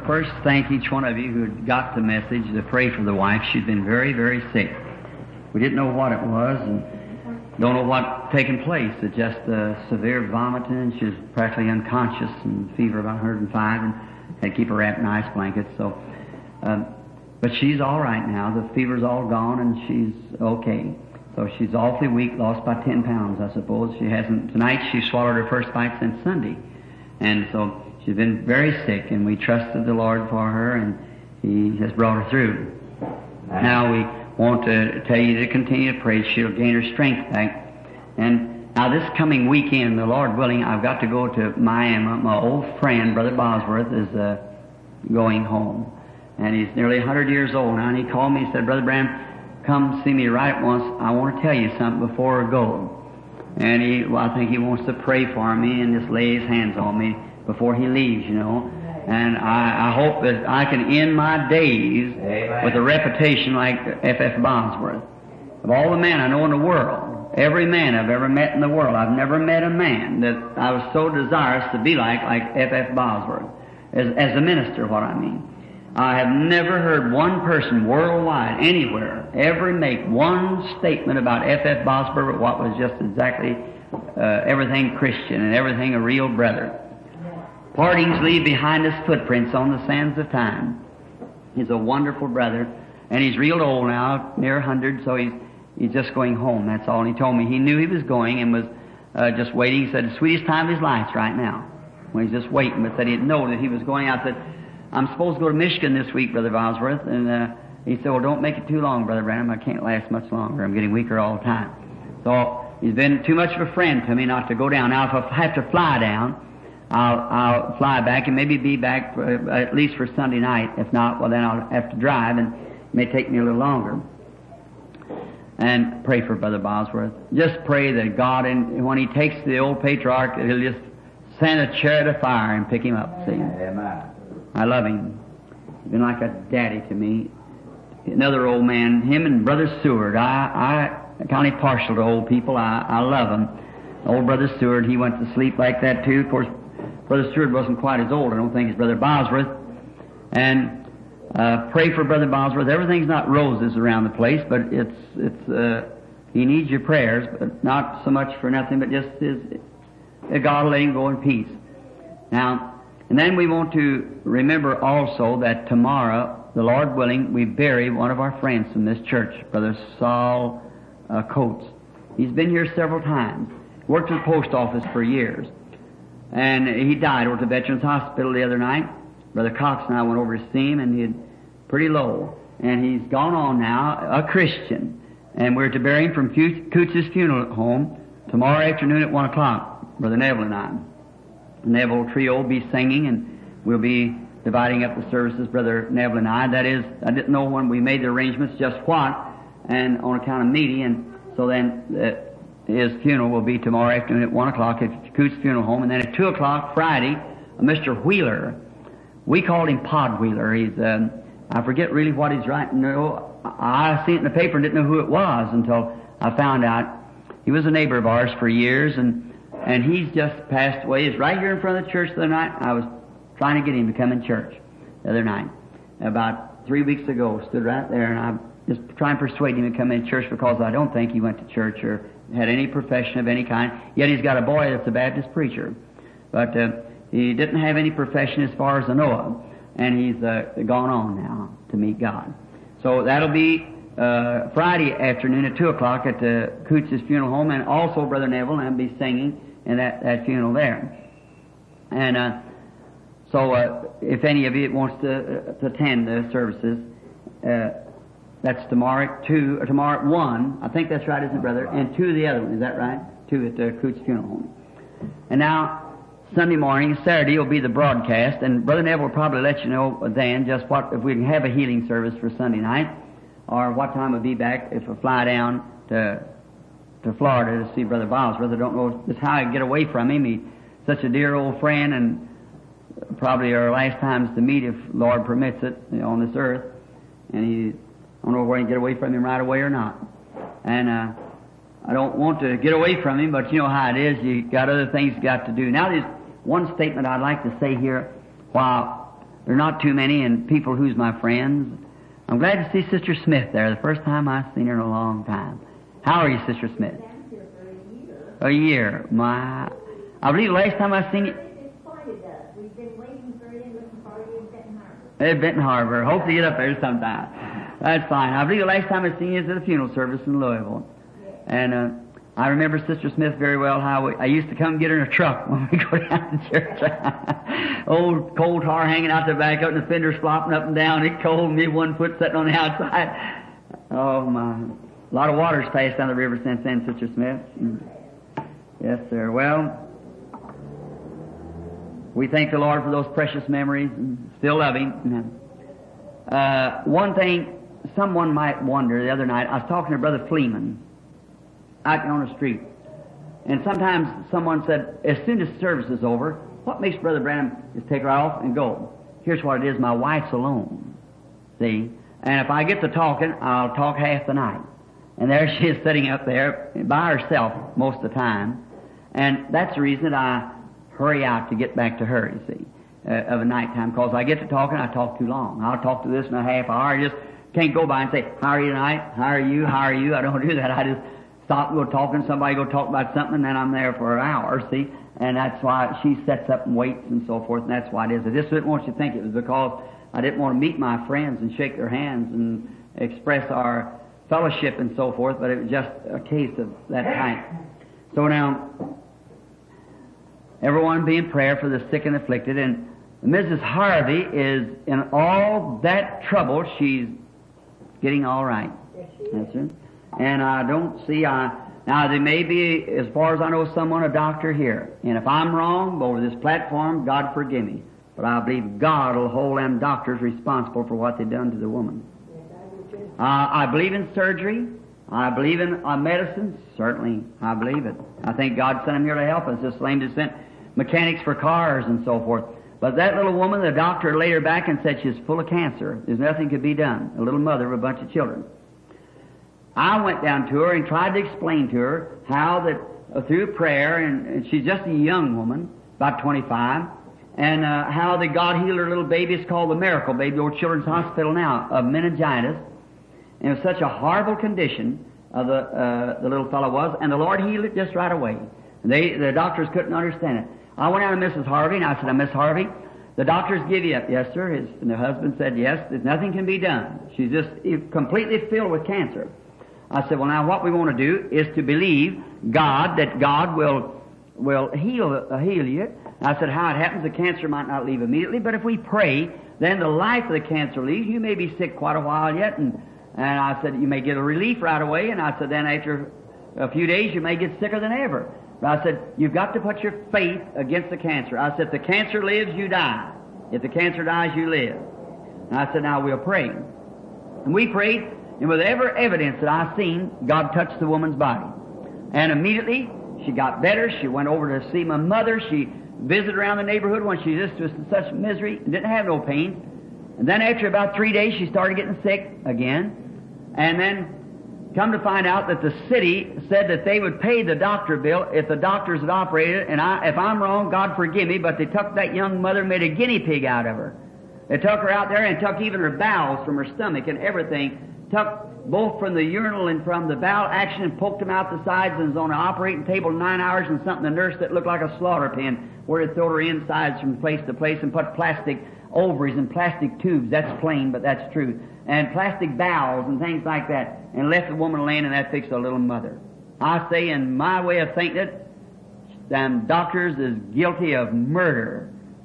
first thank each one of you who got the message to pray for the wife. She's been very, very sick. We didn't know what it was and don't know what's taken place. It's just severe vomiting. She was practically unconscious and fever about 105 and had to keep her wrapped in ice blankets. So, but she's all right now. The fever's all gone and she's okay. So she's awfully weak, lost about 10 pounds, I suppose. She hasn't, tonight she swallowed her first bite since Sunday. And so she's been very sick, and we trusted the Lord for her, and He has brought her through. Now we want to tell you to continue to pray. She'll gain her strength back. And now this coming weekend, the Lord willing, I've got to go to Miami. My old friend, Brother Bosworth, is going home. And he's nearly 100 years old now, and he called me and said, Brother Branham, come see me right at once. I want to tell you something before I go. And I think he wants to pray for me and just lay his hands on me before he leaves, you know. And I hope that I can end my days with a reputation like F.F. Bosworth. Of all the men I know in the world, every man I've ever met in the world, I've never met a man that I was so desirous to be like F.F. Bosworth, as a minister, what I mean. I have never heard one person worldwide, anywhere, ever make one statement about F.F. Bosworth, what was just exactly everything Christian and everything a real brother. Partings leave behind us footprints on the sands of time. He's a wonderful brother, and he's real old now, near 100, so he's just going home, that's all. And he told me he knew he was going and was just waiting. He said the sweetest time of his life right now, when he's just waiting, but said he didn't know that he was going out. That I'm supposed to go to Michigan this week, Brother Bosworth, and he said, well, don't make it too long, Brother Branham. I can't last much longer. I'm getting weaker all the time. So he's been too much of a friend to me not to go down. Now, if I have to fly down, I'll fly back and maybe be back at least for Sunday night. If not, well, then I'll have to drive, and it may take me a little longer. And pray for Brother Bosworth. Just pray that God, and when he takes the old patriarch, he'll just send a chariot of fire and pick him up. See? Amen. I love him. He's been like a daddy to me. Another old man, him and Brother Seward. I kind of partial to old people. I love them. Old Brother Seward, he went to sleep like that too. Of course, Brother Seward wasn't quite as old, I don't think, as Brother Bosworth. And pray for Brother Bosworth. Everything's not roses around the place, but he needs your prayers, but not so much for nothing, but just God will let him go in peace. Now, and then we want to remember also that tomorrow, the Lord willing, we bury one of our friends from this church, Brother Saul Coates. He's been here several times. Worked at the post office for years. And he died over at the Veterans Hospital the other night. Brother Cox and I went over to see him, and he's pretty low. And he's gone on now, a Christian. And we're to bury him from Coots's funeral home tomorrow afternoon at 1 o'clock, Brother Neville and I. The Neville Trio will be singing, and we'll be dividing up the services, Brother Neville and I. That is, I didn't know when we made the arrangements just what, and on account of meeting, and so then his funeral will be tomorrow afternoon at 1 o'clock at Coots Funeral Home, and then at 2 o'clock Friday, Mr. Wheeler. We called him Pod Wheeler. He's, I forget really what he's writing. No, I seen it in the paper and didn't know who it was until I found out. He was a neighbor of ours for years, and he's just passed away. He's right here in front of the church the other night. I was trying to get him to come in church the other night. About 3 weeks ago, stood right there, and I just trying to persuade him to come in church because I don't think he went to church or had any profession of any kind. Yet he's got a boy that's a Baptist preacher. But he didn't have any profession as far as I know of. And he's gone on now to meet God. So that'll be Friday afternoon at 2 o'clock at Coots's funeral home, and also Brother Neville and I'll be singing in that funeral there. And so if any of you wants to attend the services, that's tomorrow at 2, or tomorrow at 1. I think that's right, isn't it, brother? And 2 the other one, is that right? 2 at Coots funeral home. And now, Sunday morning, Saturday will be the broadcast, and Brother Neville will probably let you know then just what, if we can have a healing service for Sunday night, or what time we'll be back if we fly down to Florida to see Brother Bosworth. I don't know just how I can get away from him. He's such a dear old friend, and probably our last times to meet if Lord permits it, on this earth. And I don't know where he can get away from him right away or not. And I don't want to get away from him, but you know how it is. You got other things you got to do. Now, there's one statement I'd like to say here while There are not too many, and people who's my friends. I'm glad to see Sister Smith there. The first time I've seen her in a long time. How are you, Sister Smith? A year. I believe the last time I seen you. We've been waiting for you and looking for you in Benton Harbor. At Benton Harbor. Hope to get up there sometime. That's fine. I believe the last time I seen you was at a funeral service in Louisville. And I remember Sister Smith very well, how I used to come get her in a truck when we go down to church. Old coal tar hanging out the back, up and the fenders flopping up and down. It cold, me 1 foot sitting on the outside. Oh my. A lot of water's passed down the river since then, Sister Smith. Yes, sir. Well, we thank the Lord for those precious memories and still love Him. One thing someone might wonder, the other night, I was talking to Brother Fleeman out on the street. And sometimes someone said, as soon as service is over, what makes Brother Branham just take right off and go? Here's what it is, my wife's alone. See? And if I get to talking, I'll talk half the night. And there she is sitting up there by herself most of the time. And that's the reason that I hurry out to get back to her, you see, of a nighttime. Because I get to talking, I talk too long. I'll talk to this in a half hour. I just can't go by and say, how are you tonight? How are you? How are you? I don't do that. I just stop and go talking. Somebody go talk about something, and then I'm there for an hour, see? And that's why she sets up and waits and so forth, and that's why it is. I just didn't want you to think it was because I didn't want to meet my friends and shake their hands and express our fellowship and so forth, but it was just a case of that type. So now, everyone be in prayer for the sick and afflicted, and Mrs. Harvey is in all that trouble. She's getting all right. That's it. And I don't see, now there may be, as far as I know, someone, a doctor here. And if I'm wrong over this platform, God forgive me. But I believe God will hold them doctors responsible for what they've done to the woman. I believe in surgery. I believe in medicine. Certainly, I believe it. I think God sent them here to help us. Just same to sent mechanics for cars and so forth. But that little woman, the doctor laid her back and said she's full of cancer. There's nothing could be done. A little mother of a bunch of children. I went down to her and tried to explain to her how that through prayer, and she's just a young woman, about 25, and how that God healed her little baby. It's called the Miracle Baby, Old Children's Hospital now, of meningitis. And it was such a horrible condition, the little fellow was, and the Lord healed it just right away. The doctors couldn't understand it. I went out to Mrs. Harvey, and I said, Miss Harvey, the doctors give you up. Yes, sir. And the husband said, yes, nothing can be done. She's just completely filled with cancer. I said, well, now what we want to do is to believe God, that God will heal you. I said, how it happens, the cancer might not leave immediately, but if we pray, then the life of the cancer leaves. You may be sick quite a while yet, and I said, you may get a relief right away, and I said, then after a few days, you may get sicker than ever. But I said, you've got to put your faith against the cancer. I said, if the cancer lives, you die. If the cancer dies, you live. And I said, now we'll pray. And we prayed, and with every evidence that I've seen, God touched the woman's body. And immediately, she got better. She went over to see my mother. She visited around the neighborhood when she just was in such misery and didn't have no pain. And then after about 3 days, she started getting sick again. And then come to find out that the city said that they would pay the doctor bill if the doctors had operated. And if I'm wrong, God forgive me, but they took that young mother and made a guinea pig out of her. They took her out there and took even her bowels from her stomach and everything. Took both from the urinal and from the bowel action and poked them out the sides and was on an operating table 9 hours and something, the nurse that looked like a slaughter pen where they throw her insides from place to place and put plastic ovaries and plastic tubes. That's plain, but that's true. And plastic bowels and things like that. And left the woman laying in that fix a little mother. I say, in my way of thinking it, them doctors is guilty of murder.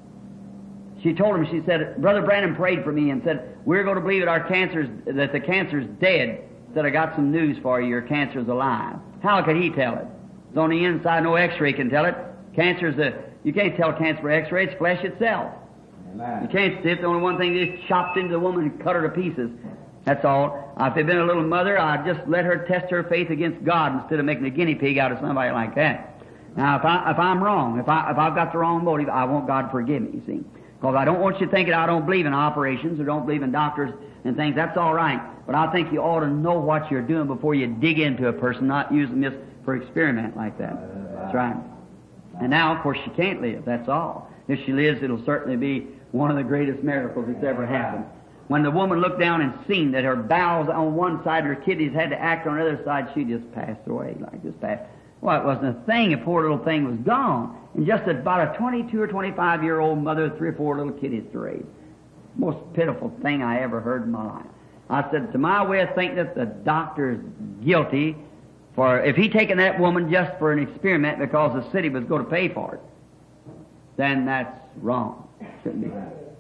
She told him, she said, Brother Branham prayed for me and said, we're going to believe that the cancer's dead. Said, I got some news for you, your cancer's alive. How could he tell it? It's on the inside, no x-ray can tell it. You can't tell cancer by x-ray, it's flesh itself. Amen. You can't see it. The only one thing is chopped into the woman and cut her to pieces. That's all. If it had been a little mother, I'd just let her test her faith against God instead of making a guinea pig out of somebody like that. Now, if I'm wrong, if I've got the wrong motive, I want God to forgive me, you see. Because I don't want you thinking I don't believe in operations or don't believe in doctors and things. That's all right. But I think you ought to know what you're doing before you dig into a person, not using this for experiment like that. That's right. And now, of course, she can't live. That's all. if she lives, it'll certainly be one of the greatest miracles that's ever happened. When the woman looked down and seen that her bowels on one side, her kidneys had to act on the other side, she just passed away like this passed. Well, it wasn't a thing. A poor little thing was gone. And just about a 22 or 25-year-old mother, 3 or 4 little kiddies to raise. Most pitiful thing I ever heard in my life. I said, to my way of thinking, that the doctor's guilty for, if he taken that woman just for an experiment because the city was going to pay for it, then that's wrong. Shouldn't be.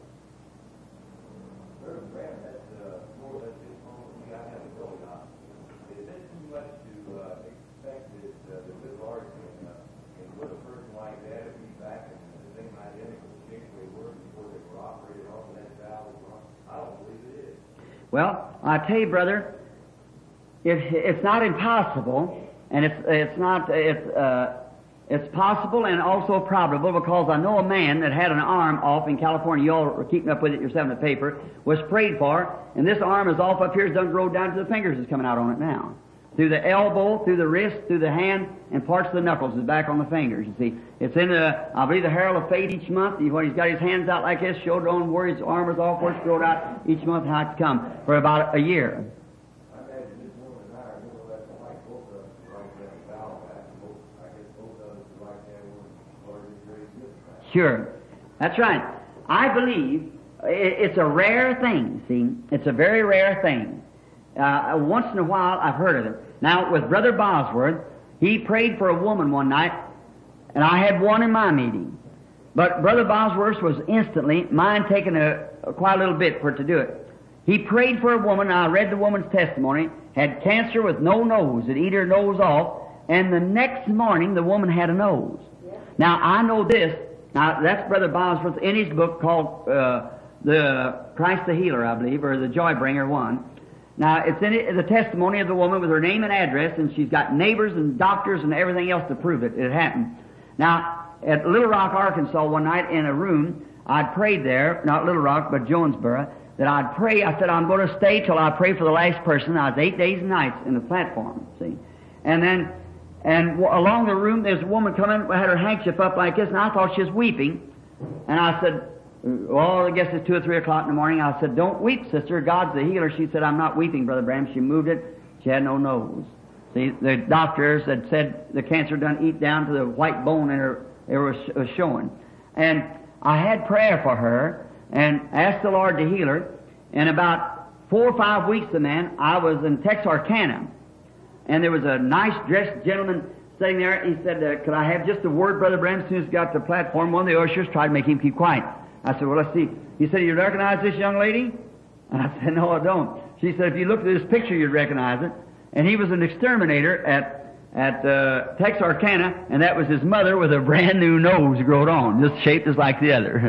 Well, I tell you, brother, it's not impossible, and it's possible and also probable, because I know a man that had an arm off in California. You all are keeping up with it yourself in the paper. Was prayed for, and this arm is off up here. It's done grow down to the fingers. Is coming out on it now, through the elbow, through the wrist, through the hand, and parts of the knuckles is back on the fingers. You see, it's in I believe the Herald of Fate each month. When he's got his hands out like this, showed on where his arm is off, where it's growed out each month, how it's come for about a year. Sure, that's right. I believe it's a rare thing. See, it's a very rare thing. Once in a while, I've heard of it. Now, with Brother Bosworth, he prayed for a woman one night, and I had one in my meeting. But Brother Bosworth was instantly, mine taking quite a little bit for it to do it. He prayed for a woman, and I read the woman's testimony, had cancer with no nose. It eat her nose off, and the next morning, the woman had a nose. Yeah. Now, I know this. Now, that's Brother Bosworth in his book called the Christ the Healer, I believe, or the Joy Bringer one. Now, it's in the testimony of the woman with her name and address, and she's got neighbors and doctors and everything else to prove it. It happened. Now, at Little Rock, Arkansas, one night in a room, I'd prayed there, not Little Rock, but Jonesboro, that I'd pray. I said, I'm going to stay till I pray for the last person. I was 8 days and nights in the platform, see. And along the room, there's a woman coming, had her handkerchief up like this, and I thought she was weeping. And I said, well, I guess it's 2 or 3 o'clock in the morning. I said, don't weep, sister. God's the healer. She said, I'm not weeping, Brother Branham. She moved it. She had no nose. See, the doctors had said the cancer done eat down to the white bone in her. It was showing. And I had prayer for her and asked the Lord to heal her. And about 4 or 5 weeks, I was in Texarkana. And there was a nice dressed gentleman sitting there. He said, could I have just a word, Brother Branham? As soon as he got to the platform, one of the ushers tried to make him keep quiet. I said, well, let's see. He said, you recognize this young lady? And I said, no, I don't. She said, if you looked at this picture, you'd recognize it. And he was an exterminator at Texarkana, and that was his mother with a brand new nose growed on, just shaped just like the other.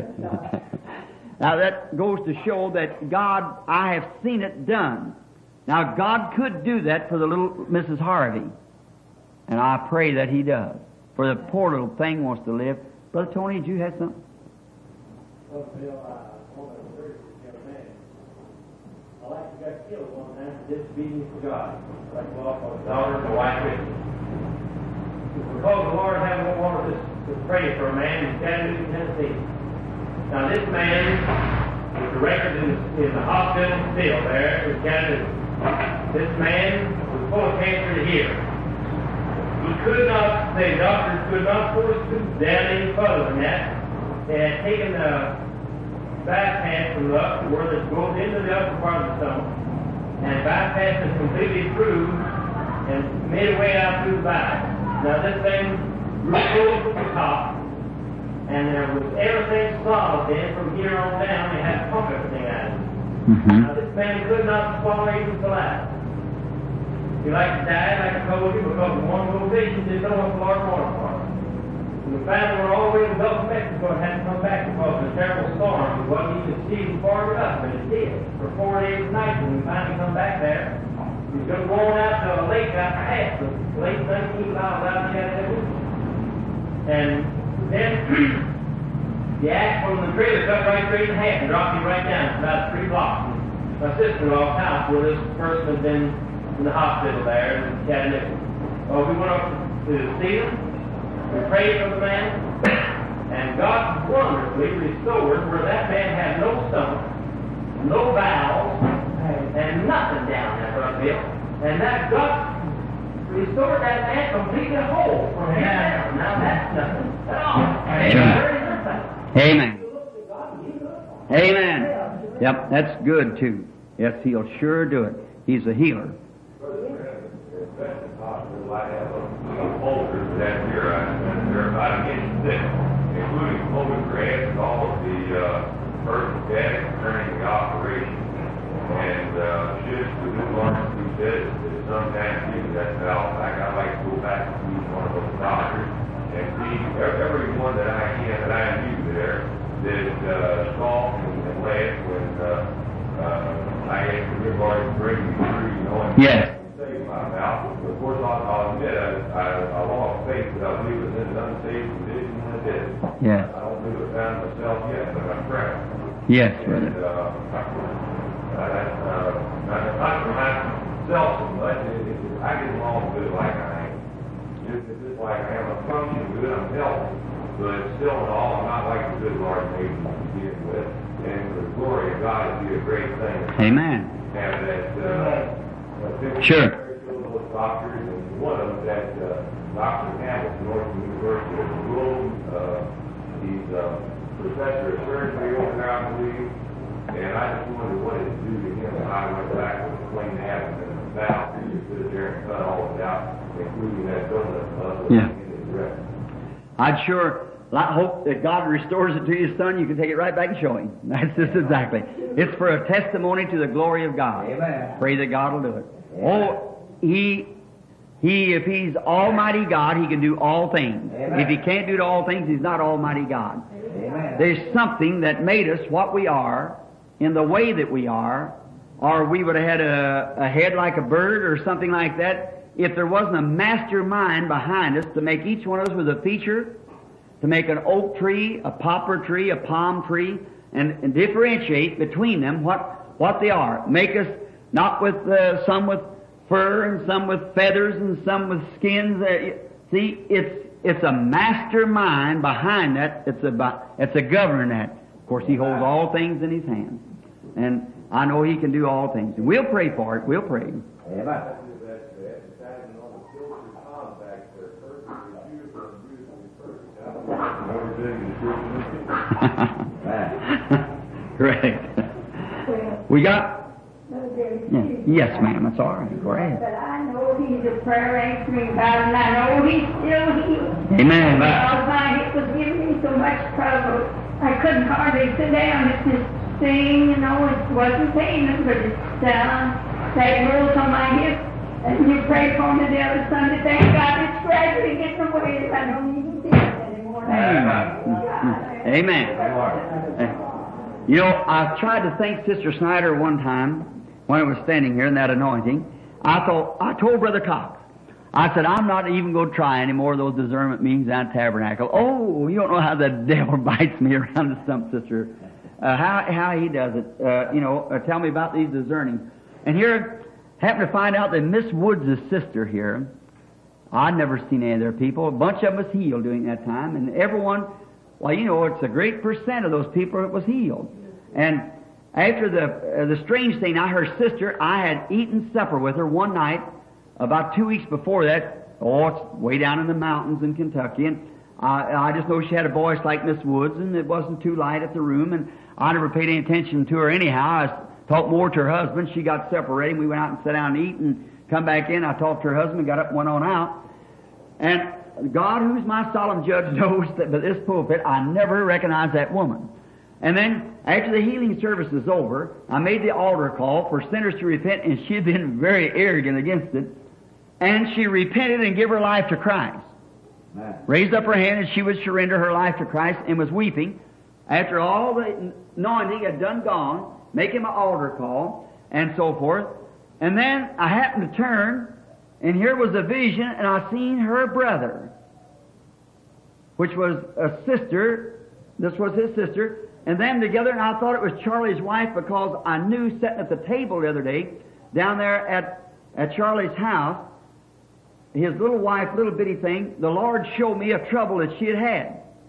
Now, that goes to show that God, I have seen it done. Now, God could do that for the little Mrs. Harvey, and I pray that He does. For the poor little thing wants to live. Brother Tony, did you have something? Well, Bill, one of the first young man. I like to get killed one time for disobedience to God. I like to go off on a daughter and a wife with me. Because the Lord hadn't wanted us to pray for a man in Chattanooga, Tennessee. Now, this man was directed in the hospital still there in Chattanooga. This man was full of cancer here. He could not, the doctors could not force him down any further than that. They had taken the bypass from up to where it goes into the upper part of the stomach, and bypass is completely through and midway out through the body. Now this thing grew close to the top, and there was everything solid then from here on down. They had to pump everything out of it. Mm-hmm. Now this man could not swallow even saliva. He liked to die, like I told you, because of one little vision didn't know what the Lord wanted for him. And the family were all the way in the Gulf of Mexico and had to come back because of a terrible storm. It wasn't even season farther up, but it did. For 4 days and nights, when we finally come back there, we was going to go on out to a lake out the half, the lake 19 miles out of Chattanooga. And then the axe from the trailer cut right straight in half and dropped him right down. It's about 3 blocks. My sister-in-law's house where this person had been in the hospital there in Chattanooga. Well, we went up to see him. We prayed for the man. And God wonderfully restored where that man had no stomach, no bowels, and nothing down there, Brother Bill. And that God restored that man completely whole from his down. Now that's nothing at all. Amen. Amen. Yep, that's good too. Yes, He'll sure do it. He's a healer. Including photographs and all of the first data concerning the operation. And should the new Lawrence who said that sometimes even that valve back, I like to go back and see one of those doctors and see everyone that I knew there that saw and laughed when I asked the good Lord to bring me through, you know, and save my mouth. Of course, I'll admit I lost faith, but I believe it was in an unsaved condition when I did it. Yes. I don't think I found myself yet, but I'm proud. Yes, brother. And, not for myself so much. I get along good like I am. Just like I am. I function good. I'm healthy. But still in all, I'm not like the good Lord made me to begin with. And for the glory of God, it'd be a great thing. Amen. Have that. Sure. Those doctors, and one of them, that Dr. Hamilton, Northern University of Rome, he's a professor of surgery over there, I believe. And I just wondered what it would do to him if I went back with a clean abdomen and a valve and just sit there and cut all of it out, including that donut muscle in his rectum. I'd sure hope that God restores it to you, son. You can take it right back and show Him. That's just exactly. It's for a testimony to the glory of God. Amen. Pray that God will do it. Amen. Oh, if He's Almighty God, He can do all things. Amen. If He can't do all things, He's not Almighty God. Amen. There's something that made us what we are, in the way that we are, or we would have had a head like a bird or something like that, if there wasn't a mastermind behind us to make each one of us with a feature, to make an oak tree, a poplar tree, a palm tree, and differentiate between them what they are. Make us not with some with fur and some with feathers and some with skins. See, it's a mastermind behind that. It's a governor that. Of course, He holds all things in His hands. And I know He can do all things. And we'll pray for it. We'll pray. Amen. Correct. We got... Yes, ma'am. That's all right. Go ahead. But I know He's a prayer answering God, and I know He's still healed. Amen. Because my hip was giving me so much trouble. I couldn't hardly sit down. It's just thing, you know, it wasn't painless, but it's that rules on my hip. And you pray for me the other Sunday. Thank God it's gradually getting away. I don't even see it anymore. Amen. You know, I tried to thank Sister Snyder one time when I was standing here in that anointing. I told Brother Cox, I said, I'm not even going to try any more of those discernment meetings down at Tabernacle. Oh, you don't know how the devil bites me around the stump, Sister. How he does it. Tell me about these discerning. And here, happened to find out that Miss Woods' sister here, I'd never seen any of their people. A bunch of them was healed during that time. And everyone, well, you know, it's a great percent of those people that was healed. And after the strange thing, her sister, I had eaten supper with her one night about 2 weeks before that. Oh, it's way down in the mountains in Kentucky. And I just know she had a voice like Miss Woods, and it wasn't too light at the room. And I never paid any attention to her anyhow. I talked more to her husband. She got separated. We went out and sat down and eat and come back in. I talked to her husband, got up and went on out. And God, who's my solemn judge, knows that by this pulpit, I never recognized that woman. And then, after the healing service is over, I made the altar call for sinners to repent, and she had been very arrogant against it. And she repented and gave her life to Christ. Raised up her hand, and she would surrender her life to Christ, and was weeping. After all the anointing had done gone, making my altar call, and so forth. And then I happened to turn, and here was a vision, and I seen her brother, which was a sister. This was his sister. And them together, and I thought it was Charlie's wife, because I knew sitting at the table the other day, down there at Charlie's house, his little wife, little bitty thing, the Lord showed me a trouble that she had had.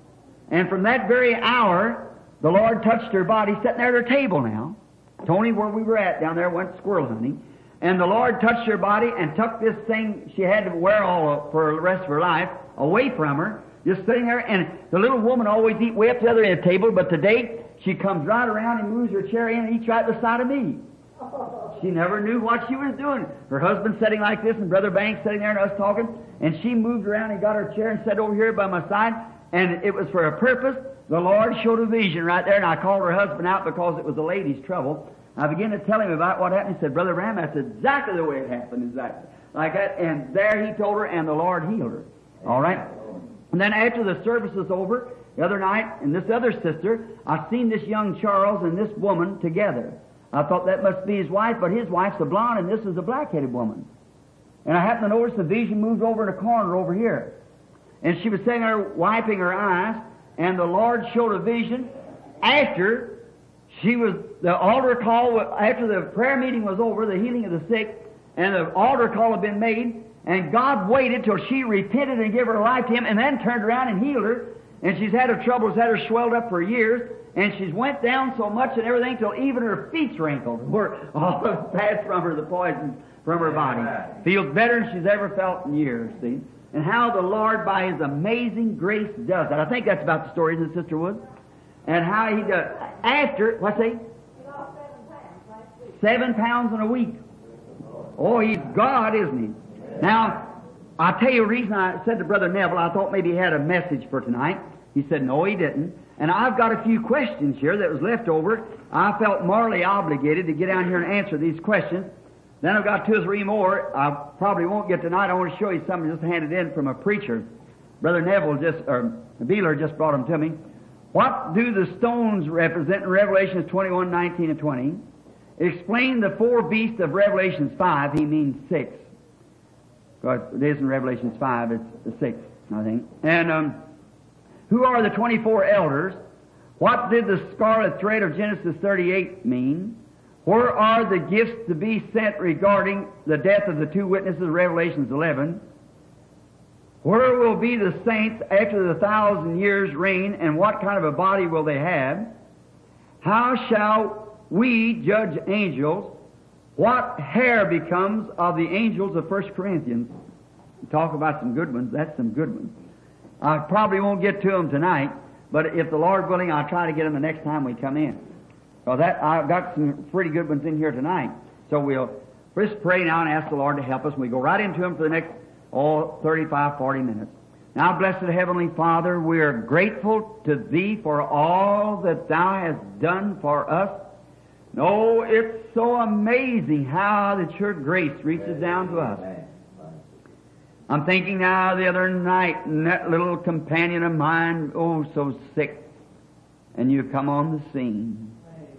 And from that very hour, the Lord touched her body, sitting there at her table now. Tony, where we were at down there, went squirrel hunting. And the Lord touched her body and took this thing she had to wear all for the rest of her life away from her, just sitting there. And the little woman always eat way up the other end of the table, but today she comes right around and moves her chair in and eats right beside of me. She never knew what she was doing. Her husband sitting like this and Brother Banks sitting there and us talking, and she moved around and got her chair and sat over here by my side, and it was for a purpose. The Lord showed a vision right there, and I called her husband out because it was a lady's trouble. I began to tell him about what happened. He said, Brother Ram, that's exactly the way it happened, exactly. Like that. And there he told her, and the Lord healed her. All right? And then after the service was over, the other night, and this other sister, I seen this young Charles and this woman together. I thought that must be his wife, but his wife's a blonde, and this is a black-headed woman. And I happened to notice the vision moved over in a corner over here. And she was sitting there wiping her eyes, and the Lord showed a vision after the altar call, after the prayer meeting was over, the healing of the sick, and the altar call had been made, and God waited till she repented and gave her life to Him, and then turned around and healed her. And she's had her troubles, had her swelled up for years, and she's went down so much and everything till even her feet's wrinkled, where all have passed from her, the poison from her body. Feels better than she's ever felt in years, see? And how the Lord, by His amazing grace, does that. I think that's about the story, isn't it, Sister Wood? And how He does. After, what's that? 7 pounds in a week. Oh, He's God, isn't He? Now, I'll tell you the reason I said to Brother Neville, I thought maybe he had a message for tonight. He said, no, he didn't. And I've got a few questions here that was left over. I felt morally obligated to get down here and answer these questions. Then I've got 2 or 3 more. I probably won't get tonight. I want to show you something just handed in from a preacher. Brother Neville Beeler just brought them to me. What do the stones represent in Revelations 21, 19, and 20? Explain the 4 beasts of Revelations 5. He means 6. Because it is in Revelations 5, it's the 6th, I think. And who are the 24 elders? What did the scarlet thread of Genesis 38 mean? Where are the gifts to be sent regarding the death of the 2 witnesses of Revelations 11? Where will be the saints after the 1,000 years reign, and what kind of a body will they have? How shall we judge angels? What hair becomes of the angels of 1 Corinthians? Talk about some good ones. That's some good ones. I probably won't get to them tonight, but if the Lord willing, I'll try to get them the next time we come in. So I've got some pretty good ones in here tonight. So we'll first pray now and ask the Lord to help us. We go right into them for the next 35, 40 minutes. Now, blessed Heavenly Father, we are grateful to Thee for all that Thou hast done for us. No, it's so amazing how that Your grace reaches down to us. I'm thinking now the other night, and that little companion of mine, oh, so sick, and you come on the scene.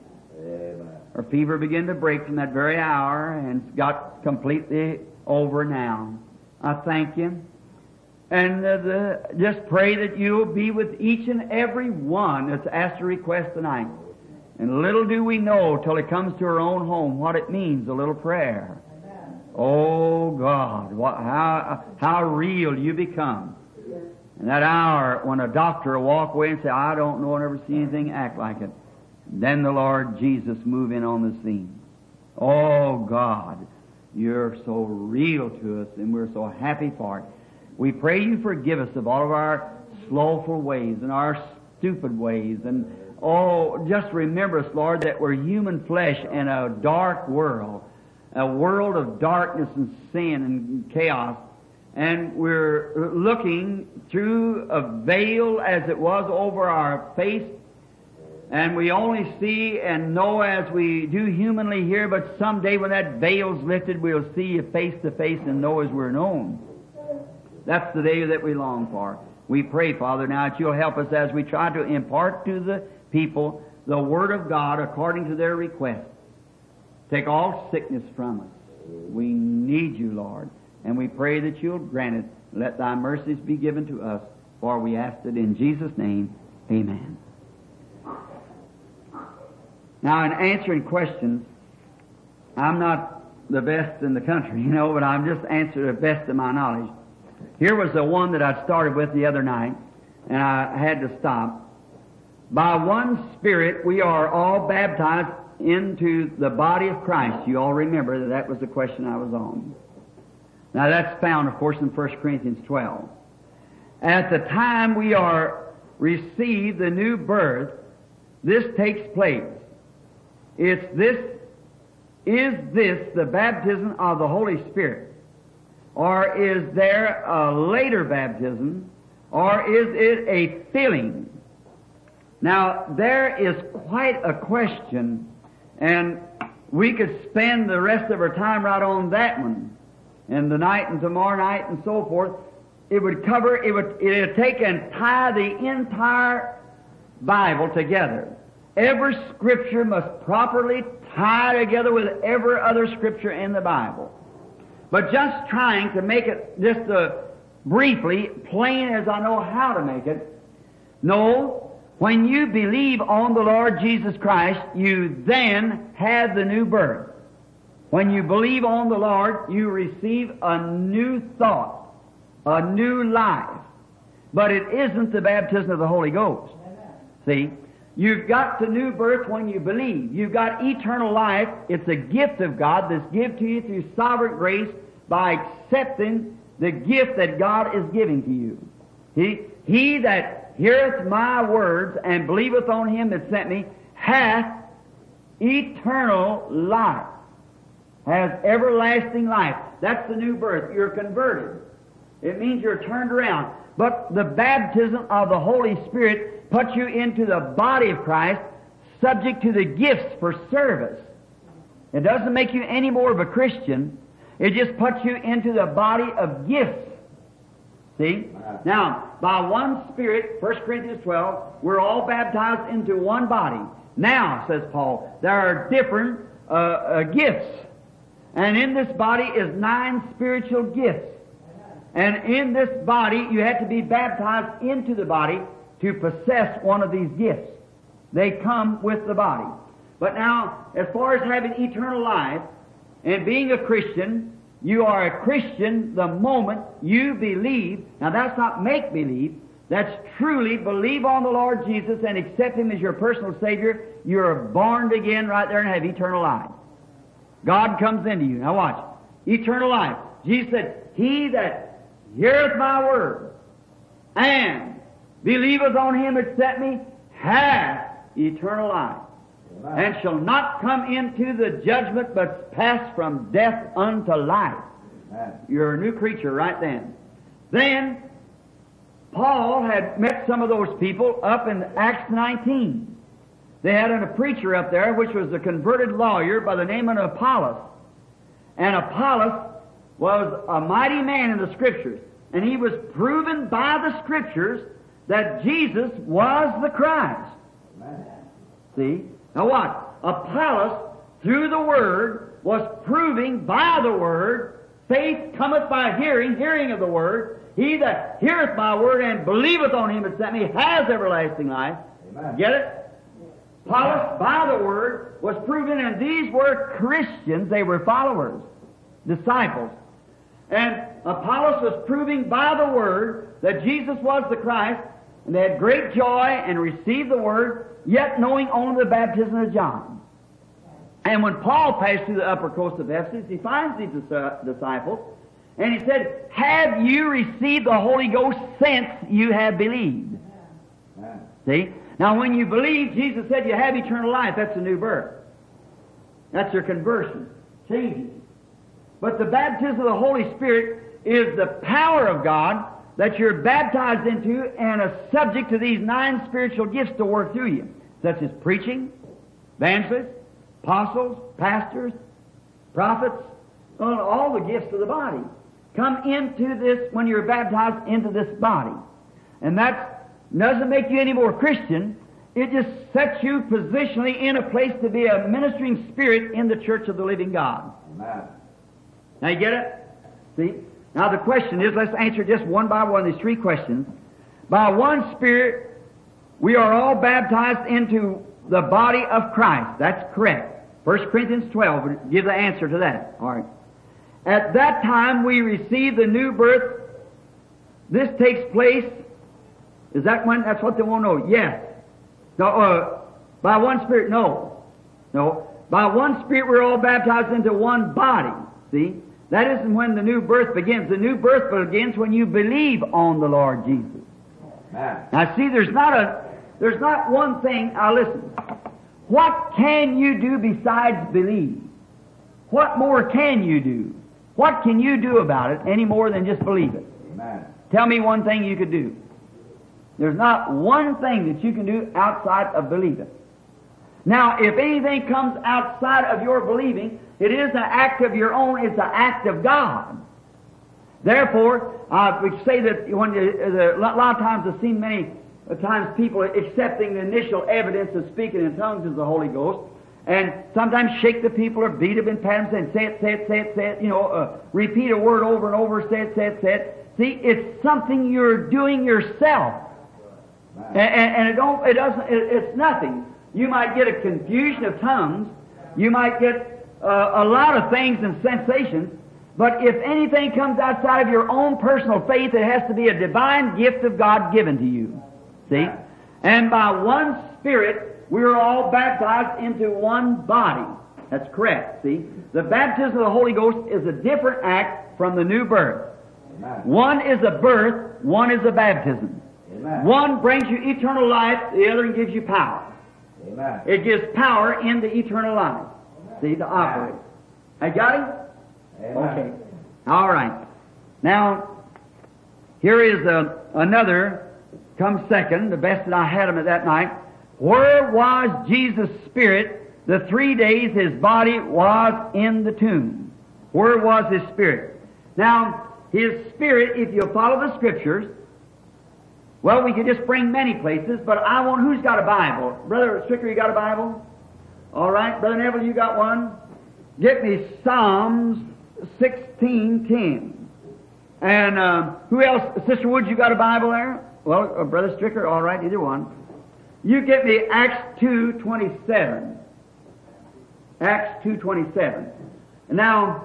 Her fever began to break from that very hour, and it's got completely over now. I thank You. And just pray that You'll be with each and every one that's asked a request tonight. And little do we know till it comes to our own home what it means, a little prayer. Amen. Oh God, how real You become. And that hour when a doctor will walk away and say, I don't know, I never see anything act like it. Then the Lord Jesus move in on the scene. Oh God, You're so real to us, and we're so happy for it. We pray You forgive us of all of our slothful ways and our stupid ways. And oh, just remember us, Lord, that we're human flesh in a dark world, a world of darkness and sin and chaos. And we're looking through a veil as it was over our face. And we only see and know as we do humanly here, but someday when that veil's lifted, we'll see You face to face and know as we're known. That's the day that we long for. We pray, Father, now that You'll help us as we try to impart to the people the Word of God according to their request. Take all sickness from us. We need You, Lord, and we pray that You'll grant it. Let Thy mercies be given to us, for we ask it in Jesus' name. Amen. Now, in answering questions, I'm not the best in the country, but I'm just answering the best of my knowledge. Here was the one that I started with the other night, and I had to stop. By one Spirit we are all baptized into the body of Christ. You all remember that was the question I was on. Now that's found, of course, in 1 Corinthians 12. At the time we are received the new birth, this takes place. Is this the baptism of the Holy Spirit? Or is there a later baptism? Or is it a filling? Now, there is quite a question, and we could spend the rest of our time right on that one, and tonight and tomorrow night and so forth. It would take and tie the entire Bible together. Every Scripture must properly tie together with every other Scripture in the Bible. But just trying to make it just briefly, plain as I know how to make it, no, when you believe on the Lord Jesus Christ, you then have the new birth. When you believe on the Lord, you receive a new thought, a new life. But it isn't the baptism of the Holy Ghost. See? You've got the new birth when you believe. You've got eternal life. It's a gift of God that's given to you through sovereign grace by accepting the gift that God is giving to you. He that heareth my words and believeth on him that sent me hath eternal life, has everlasting life. That's the new birth. You're converted. It means you're turned around. But the baptism of the Holy Spirit puts you into the body of Christ, subject to the gifts for service. It doesn't make you any more of a Christian. It just puts you into the body of gifts. See? Now, by one Spirit, 1 Corinthians 12, we're all baptized into one body. Now, says Paul, there are different gifts. And in this body is 9 spiritual gifts. And in this body, you have to be baptized into the body to possess one of these gifts. They come with the body. But now, as far as having eternal life and being a Christian, you are a Christian the moment you believe. Now, that's not make-believe. That's truly believe on the Lord Jesus and accept Him as your personal Savior. You're born again right there and have eternal life. God comes into you. Now watch. Eternal life. Jesus said, he that heareth my word and believeth on him that sent me hath eternal life, and shall not come into the judgment, but pass from death unto life. You're a new creature right then. Then Paul had met some of those people up in Acts 19. They had a preacher up there which was a converted lawyer by the name of Apollos. And Apollos was a mighty man in the Scriptures. And he was proven by the Scriptures that Jesus was the Christ. Amen. See? Now what? Apollos, through the Word, was proving by the Word, faith cometh by hearing, hearing of the Word. He that heareth my word and believeth on him that sent me has everlasting life. Amen. Get it? Apollos, by the Word, was proven, and these were Christians. They were followers, disciples. And Apollos was proving by the Word that Jesus was the Christ, and they had great joy and received the Word, yet knowing only the baptism of John. And when Paul passed through the upper coast of Ephesus, he finds these disciples, and he said, have you received the Holy Ghost since you have believed? Amen. See? Now when you believe, Jesus said you have eternal life. That's a new birth. That's your conversion. Changes. But the baptism of the Holy Spirit is the power of God that you're baptized into and are subject to these 9 spiritual gifts to work through you, such as preaching, evangelists, apostles, pastors, prophets, all the gifts of the body come into this when you're baptized into this body. And that doesn't make you any more Christian. It just sets you positionally in a place to be a ministering spirit in the church of the living God. Amen. Now you get it? See? Now the question is, let's answer just one by one, these 3 questions. By one Spirit, we are all baptized into the body of Christ. That's correct. 1 Corinthians 12 would give the answer to that. All right. At that time we receive the new birth. This takes place Is that when? That's what they want to know. Yes. No, by one Spirit, no. No. By one Spirit we're all baptized into one body. See? That isn't when the new birth begins. The new birth begins when you believe on the Lord Jesus. Amen. Now see, there's not one thing. Now listen. What can you do besides believe? What more can you do? What can you do about it any more than just believe it? Amen. Tell me one thing you could do. There's not one thing that you can do outside of believing. Now, if anything comes outside of your believing, it is an act of your own, it's an act of God. Therefore, we say that when a lot of times I've seen many times people accepting the initial evidence of speaking in tongues as the Holy Ghost, and sometimes shake the people or beat them and pat them and say it, repeat a word over and over, say it. See, it's something you're doing yourself. And it's nothing. You might get a confusion of tongues. You might get a lot of things and sensations. But if anything comes outside of your own personal faith, it has to be a divine gift of God given to you. See? And by one Spirit, we are all baptized into one body. That's correct. See? The baptism of the Holy Ghost is a different act from the new birth. Amen. One is a birth, one is a baptism. Amen. One brings you eternal life, the other gives you power. Amen. It gives power into eternal life. See, to operate. I got it? Amen. Okay. All right. Now, here is another, comes second, the best that I had him at that night. Where was Jesus' spirit the 3 days his body was in the tomb? Where was his spirit? Now, his spirit, if you follow the Scriptures, well, we could just bring many places, but I want, who's got a Bible? Brother Stricker, you got a Bible? All right. Brother Neville, you got one? Get me Psalms 16:10. And who else? Sister Woods, you got a Bible there? Well, Brother Stricker, all right, either one. You get me Acts 2:27. Acts 2:27. Now,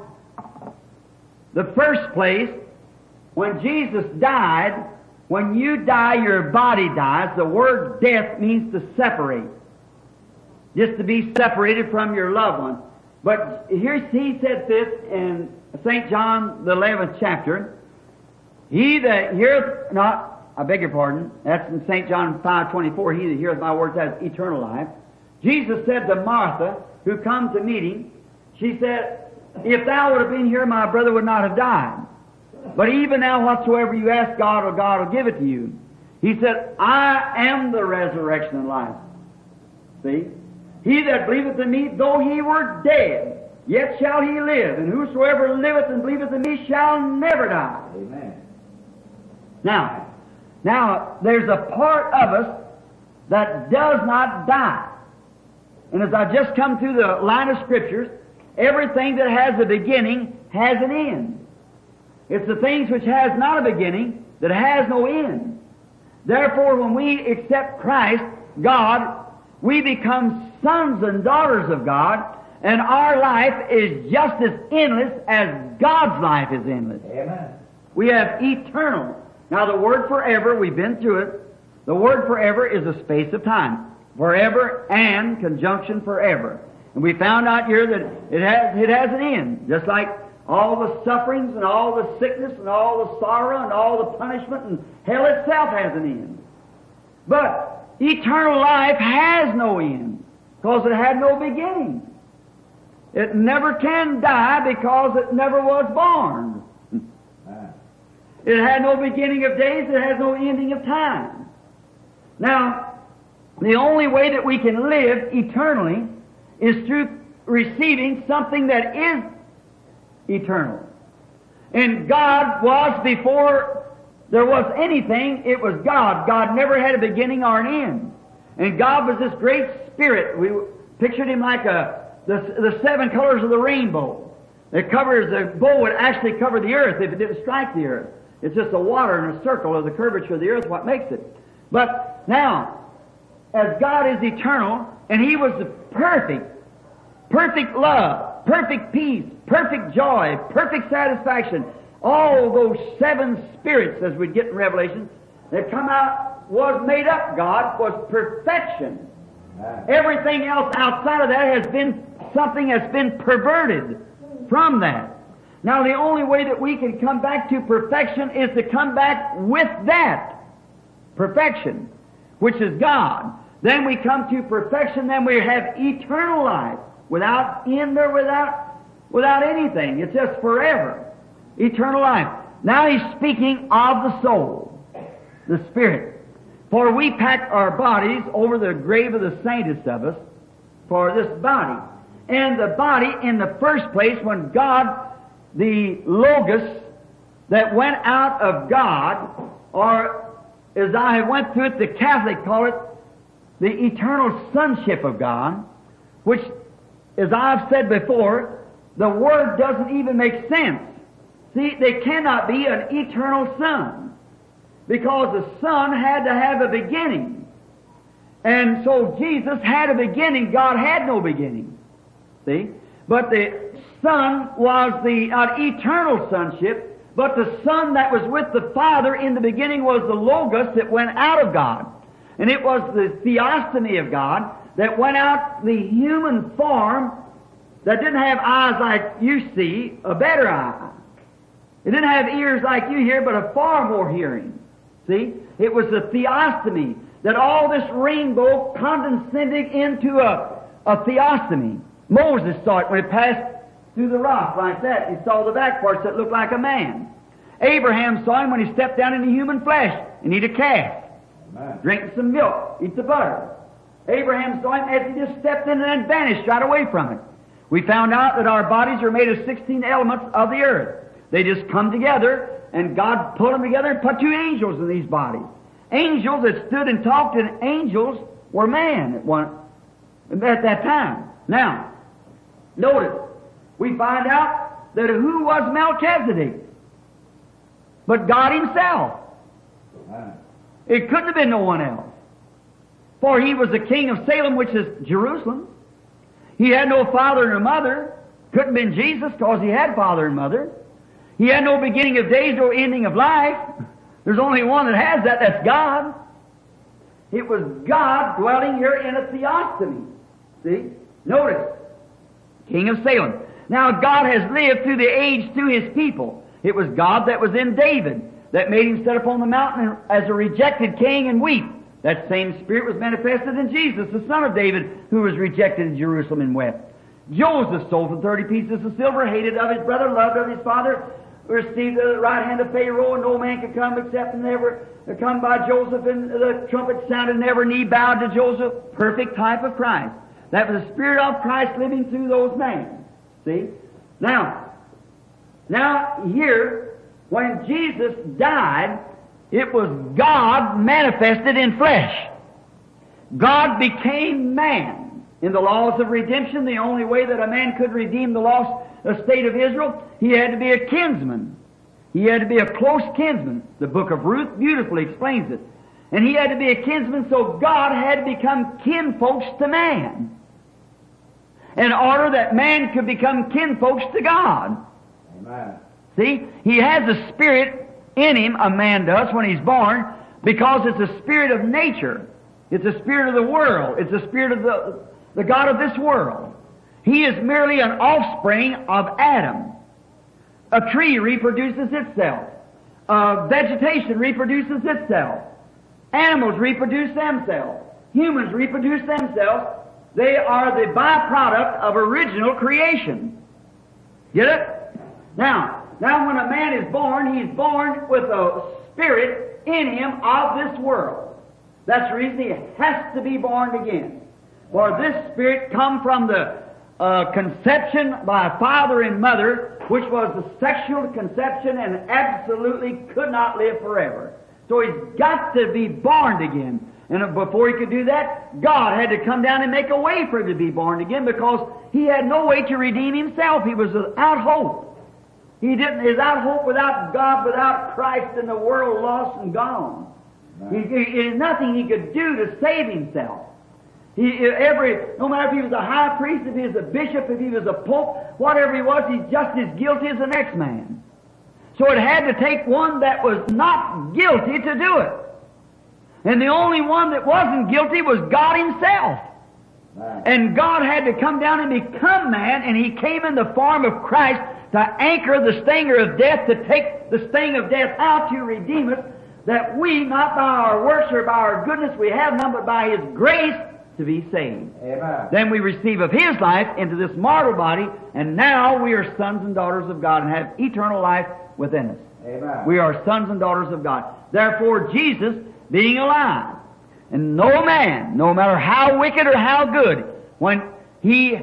the first place, when Jesus died, when you die, your body dies. The word death means to separate. Just to be separated from your loved one. But here he said this in St. John, the 11th chapter. He that heareth not, I beg your pardon, that's in St. John 5:24, he that heareth my words has eternal life. Jesus said to Martha, who come to meet him, she said, if thou would have been here, my brother would not have died. But even now, whatsoever you ask God, God will give it to you. He said, I am the resurrection and life. See? He that believeth in me, though he were dead, yet shall he live. And whosoever liveth and believeth in me shall never die. Amen. Now, there's a part of us that does not die. And as I just come through the line of Scriptures, everything that has a beginning has an end. It's the things which has not a beginning that has no end. Therefore, when we accept Christ, God, we become sons and daughters of God, and our life is just as endless as God's life is endless. Amen. We have eternal. Now, the word forever, we've been through it. The word forever is a space of time. Forever and conjunction forever. And we found out here that it has an end. Just like all the sufferings and all the sickness and all the sorrow and all the punishment and hell itself has an end. But eternal life has no end because it had no beginning. It never can die because it never was born. It had no beginning of days, it has no ending of time. Now, the only way that we can live eternally is through receiving something that is eternal. And God was, before there was anything, it was God. God never had a beginning or an end. And God was this great Spirit. We pictured Him like the seven colors of the rainbow. It covers, the bow would actually cover the earth if it didn't strike the earth. It's just the water in a circle of the curvature of the earth what makes it. But now, as God is eternal, and He was the perfect love, perfect peace, perfect joy, perfect satisfaction, all those seven spirits, as we get in Revelation, that come out was made up God was perfection. Amen. Everything else outside of that has been something that's been perverted from that. Now the only way that we can come back to perfection is to come back with that perfection, which is God. Then we come to perfection, then we have eternal life, without end or without anything. It's just forever. Eternal life. Now he's speaking of the soul, the spirit. For we pack our bodies over the grave of the saintest of us for this body. And the body, in the first place, when God, the Logos that went out of God, or as I went through it, the Catholic call it the eternal sonship of God, which, as I've said before, the word doesn't even make sense. See, they cannot be an eternal son, because the son had to have a beginning. And so Jesus had a beginning, God had no beginning. See? But the Son was the eternal sonship, but the Son that was with the Father in the beginning was the Logos that went out of God. And it was the theophany of God that went out, the human form that didn't have eyes like you see, a better eye. It didn't have ears like you hear, but a far more hearing. See? It was the theophany that all this rainbow condescended into a theophany. Moses saw it when he passed through the rock like that. He saw the back parts that looked like a man. Abraham saw him when he stepped down into human flesh and eat a calf. Amen. Drink some milk, eat the butter. Abraham saw him as he just stepped in and vanished right away from it. We found out that our bodies are made of 16 elements of the earth. They just come together, and God put them together and put 2 angels in these bodies. Angels that stood and talked, and angels were man at that time. Now, notice, we find out that who was Melchizedek? But God Himself. Amen. It couldn't have been no one else. For he was the king of Salem, which is Jerusalem. He had no father and mother. Couldn't have been Jesus, because he had father and mother. He had no beginning of days, no ending of life. There's only one that has that, that's God. It was God dwelling here in a theophany. See? Notice, king of Salem. Now God has lived through the age through His people. It was God that was in David, that made him sit upon the mountain as a rejected king and weep. That same Spirit was manifested in Jesus, the son of David, who was rejected in Jerusalem and wept. Joseph sold for 30 pieces of silver, hated of his brother, loved of his father, received the right hand of Pharaoh, and no man could come except never come by Joseph, and the trumpet sounded, never knee bowed to Joseph. Perfect type of Christ. That was the Spirit of Christ living through those men. See? Now here, when Jesus died, it was God manifested in flesh. God became man. In the laws of redemption, the only way that a man could redeem the lost state of Israel, he had to be a kinsman. He had to be a close kinsman. The book of Ruth beautifully explains it. And he had to be a kinsman, so God had to become kinfolks to man, in order that man could become kinfolks to God. Amen. See, he has a spirit in him, a man does, when he's born, because it's a spirit of nature. It's a spirit of the world. It's a spirit of the God of this world. He is merely an offspring of Adam. A tree reproduces itself. Vegetation reproduces itself. Animals reproduce themselves. Humans reproduce themselves. They are the byproduct of original creation. Get it? Now when a man is born, he's born with a spirit in him of this world. That's the reason he has to be born again. For this spirit come from the conception by father and mother, which was the sexual conception and absolutely could not live forever. So he's got to be born again. And before he could do that, God had to come down and make a way for him to be born again, because he had no way to redeem himself. He was without hope. He didn't, without hope, without God, without Christ, in the world lost and gone. There's nothing he could do to save himself. No matter if he was a high priest, if he was a bishop, if he was a pope, whatever he was, he's just as guilty as the next man. So it had to take one that was not guilty to do it. And the only one that wasn't guilty was God Himself. Amen. And God had to come down and become man, and He came in the form of Christ to anchor the stinger of death, to take the sting of death out, to redeem us, that we, not by our works or by our goodness, we have none, but by His grace, to be saved. Amen. Then we receive of His life into this mortal body, and now we are sons and daughters of God and have eternal life within us. Amen. We are sons and daughters of God. Therefore, Jesus, being alive, and no man, no matter how wicked or how good, when he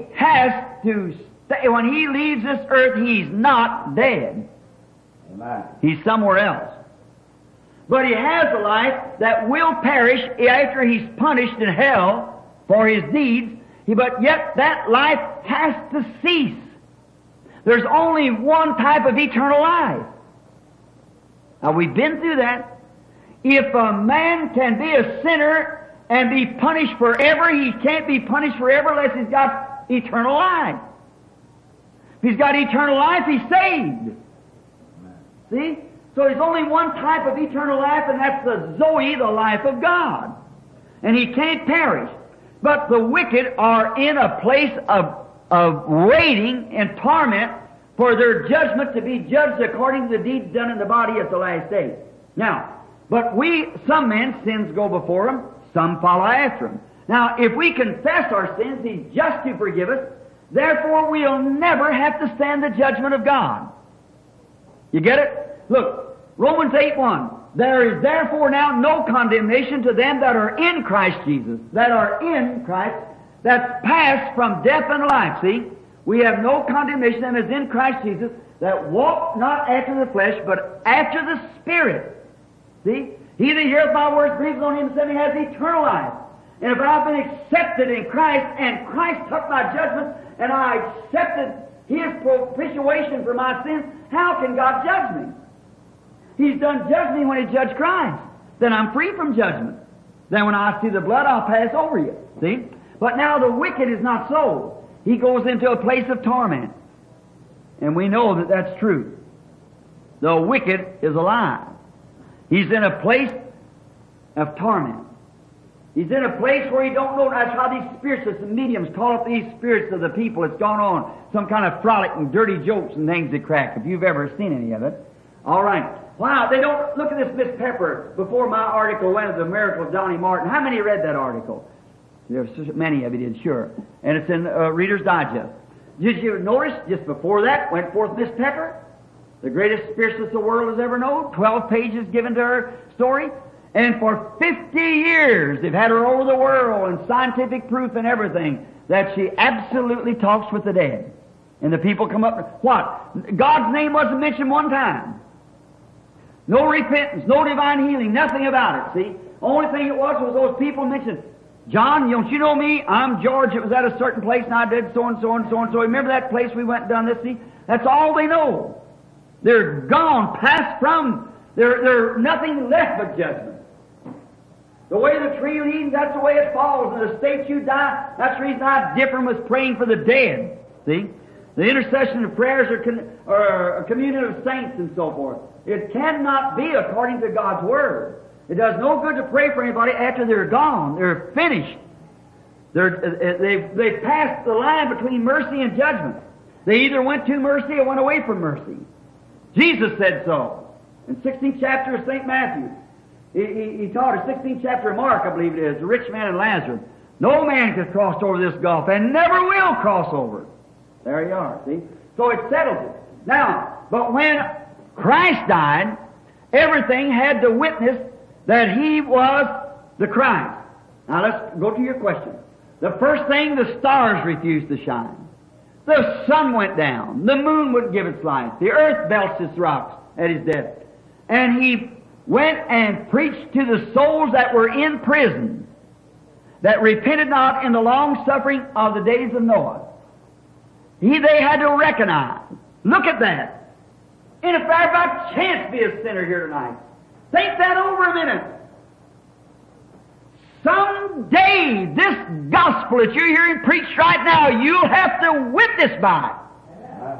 leaves this earth, he's not dead. Amen. He's somewhere else. But he has a life that will perish after he's punished in hell for his deeds, but yet that life has to cease. There's only one type of eternal life. Now, we've been through that. If a man can be a sinner and be punished forever, he can't be punished forever unless he's got eternal life. If he's got eternal life, he's saved. See? So there's only one type of eternal life, and that's the Zoe, the life of God. And he can't perish. But the wicked are in a place of waiting and torment for their judgment to be judged according to the deeds done in the body at the last day. Now, but some men's sins go before them, some follow after them. Now, if we confess our sins, He's just to forgive us. Therefore, we'll never have to stand the judgment of God. You get it? Look, Romans 8:1. There is therefore now no condemnation to them that are in Christ Jesus. That are in Christ. That's passed from death unto life. See? We have no condemnation that is in Christ Jesus, that walk not after the flesh, but after the Spirit. See? He that heareth my words, believes on Him, and sent me, has eternal life. And if I've been accepted in Christ, and Christ took my judgment, and I accepted His propitiation for my sins, how can God judge me? He's done judge me when He judged Christ. Then I'm free from judgment. Then when I see the blood, I'll pass over you. See? But now the wicked is not so. He goes into a place of torment. And we know that that's true. The wicked is alive. He's in a place of torment. He's in a place where he don't know. That's how these spirits, the mediums, call up these spirits of the people. It's gone on. Some kind of frolic and dirty jokes and things that crack, if you've ever seen any of it. All right. Wow, they don't... Look at this Miss Pepper. Before my article went of the miracle of Donnie Martin, how many read that article? There's many of you did, sure. And it's in Reader's Digest. Did you notice, just before that, went forth Miss Pepper, the greatest spiritualist the world has ever known, 12 pages given to her story. And for 50 years, they've had her over the world and scientific proof and everything that she absolutely talks with the dead. And the people come up, what? God's name wasn't mentioned one time. No repentance, no divine healing, nothing about it, see? Only thing it was those people mentioned, John, don't you know me? I'm George. It was at a certain place, and I did so and so and so and so. Remember that place we went and done this? See? That's all they know. They're gone, passed from. They're nothing left but judgment. The way the tree leans, that's the way it falls. And the state you die, that's the reason I differ with praying for the dead. See? The intercession of prayers are a communion of saints and so forth. It cannot be according to God's Word. It does no good to pray for anybody after they're gone. They're finished. They've passed the line between mercy and judgment. They either went to mercy or went away from mercy. Jesus said so. In 16th chapter of St. Matthew, he taught us, 16th chapter of Mark, I believe it is, the rich man and Lazarus. No man has crossed over this gulf and never will cross over it. There you are, see? So it settles it. Now, but when Christ died, everything had to witness that He was the Christ. Now let's go to your question. The first thing, the stars refused to shine. The sun went down. The moon wouldn't give its light. The earth belched its rocks at His death. And He went and preached to the souls that were in prison, that repented not in the long suffering of the days of Noah. They had to recognize. Look at that. And if I by chance be a sinner here tonight, think that over a minute. Someday, this gospel that you're hearing preached right now, you'll have to witness by it.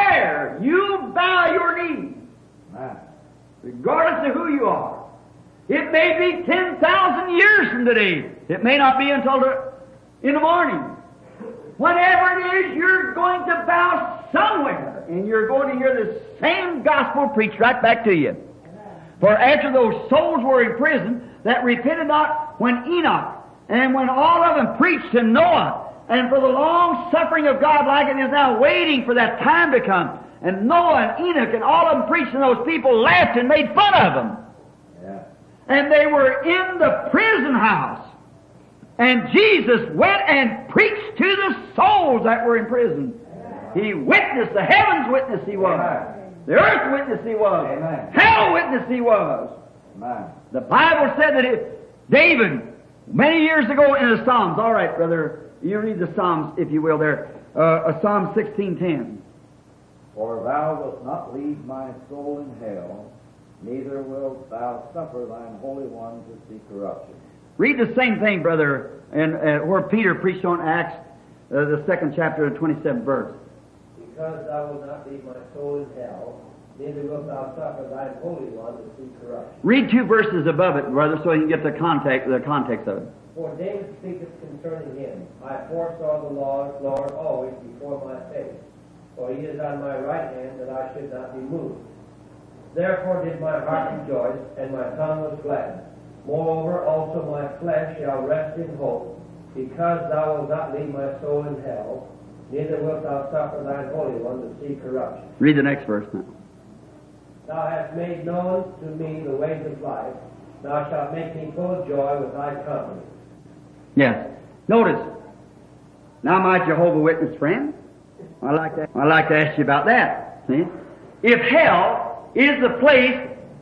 Somewhere, you bow your knee, regardless of who you are. It may be 10,000 years from today. It may not be until in the morning. Whenever it is, you're going to bow somewhere, and you're going to hear the same gospel preached right back to you. For after those souls were in prison that repented not when Enoch, and when all of them preached to Noah, and for the long suffering of God like it is now waiting for that time to come, and Noah and Enoch and all of them preached, and those people laughed and made fun of them. Yeah. And they were in the prison house. And Jesus went and preached to the souls that were in prison. He witnessed, the heavens witness He was. Amen. The earth witness He was. Amen. Hell witness He was. Amen. The Bible said that David, many years ago in the Psalms, all right, brother, you read the Psalms, if you will, there, Psalm 16:10. For thou wilt not leave my soul in hell, neither wilt thou suffer thine Holy One to see corruption. Read the same thing, brother, and where Peter preached on Acts, the 2nd chapter, the 27th verse. Because thou wilt not leave my soul in hell, neither wilt thou suffer thine Holy One to see corruption. Read 2 verses above it, brother, so you can get the context of it. For David speaketh concerning him, I foresaw the Lord always before my face, for he is on my right hand, that I should not be moved. Therefore did my heart rejoice, and my tongue was glad. Moreover, also my flesh shall rest in hope, because thou wilt not leave my soul in hell, neither wilt thou suffer thine Holy One to see corruption. Read the next verse now. Thou hast made known to me the ways of life. Thou shalt make me full of joy with thy company. Yes. Notice. Now, my Jehovah Witness friend, I'd like to ask you about that. See? If hell is the place,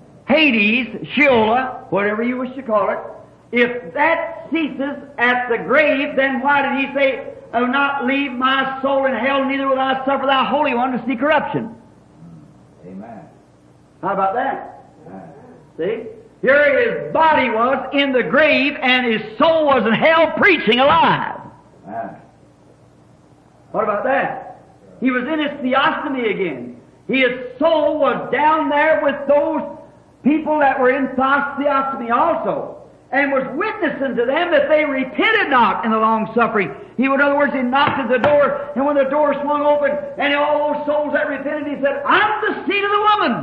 Hades, Sheol, whatever you wish to call it, if that ceases at the grave, then why did He say, "I will not leave my soul in hell, neither will I suffer thy Holy One to see corruption"? Amen. How about that? Amen. See? Here his body was in the grave, and his soul was in hell preaching alive. Amen. What about that? He was in his theophany again. His soul was down there with those people that were in theophany also, and was witnessing to them that they repented not in the long suffering. He would, in other words, he knocked at the door, and when the door swung open, and all those souls that repented, he said, "I'm the seed of the woman.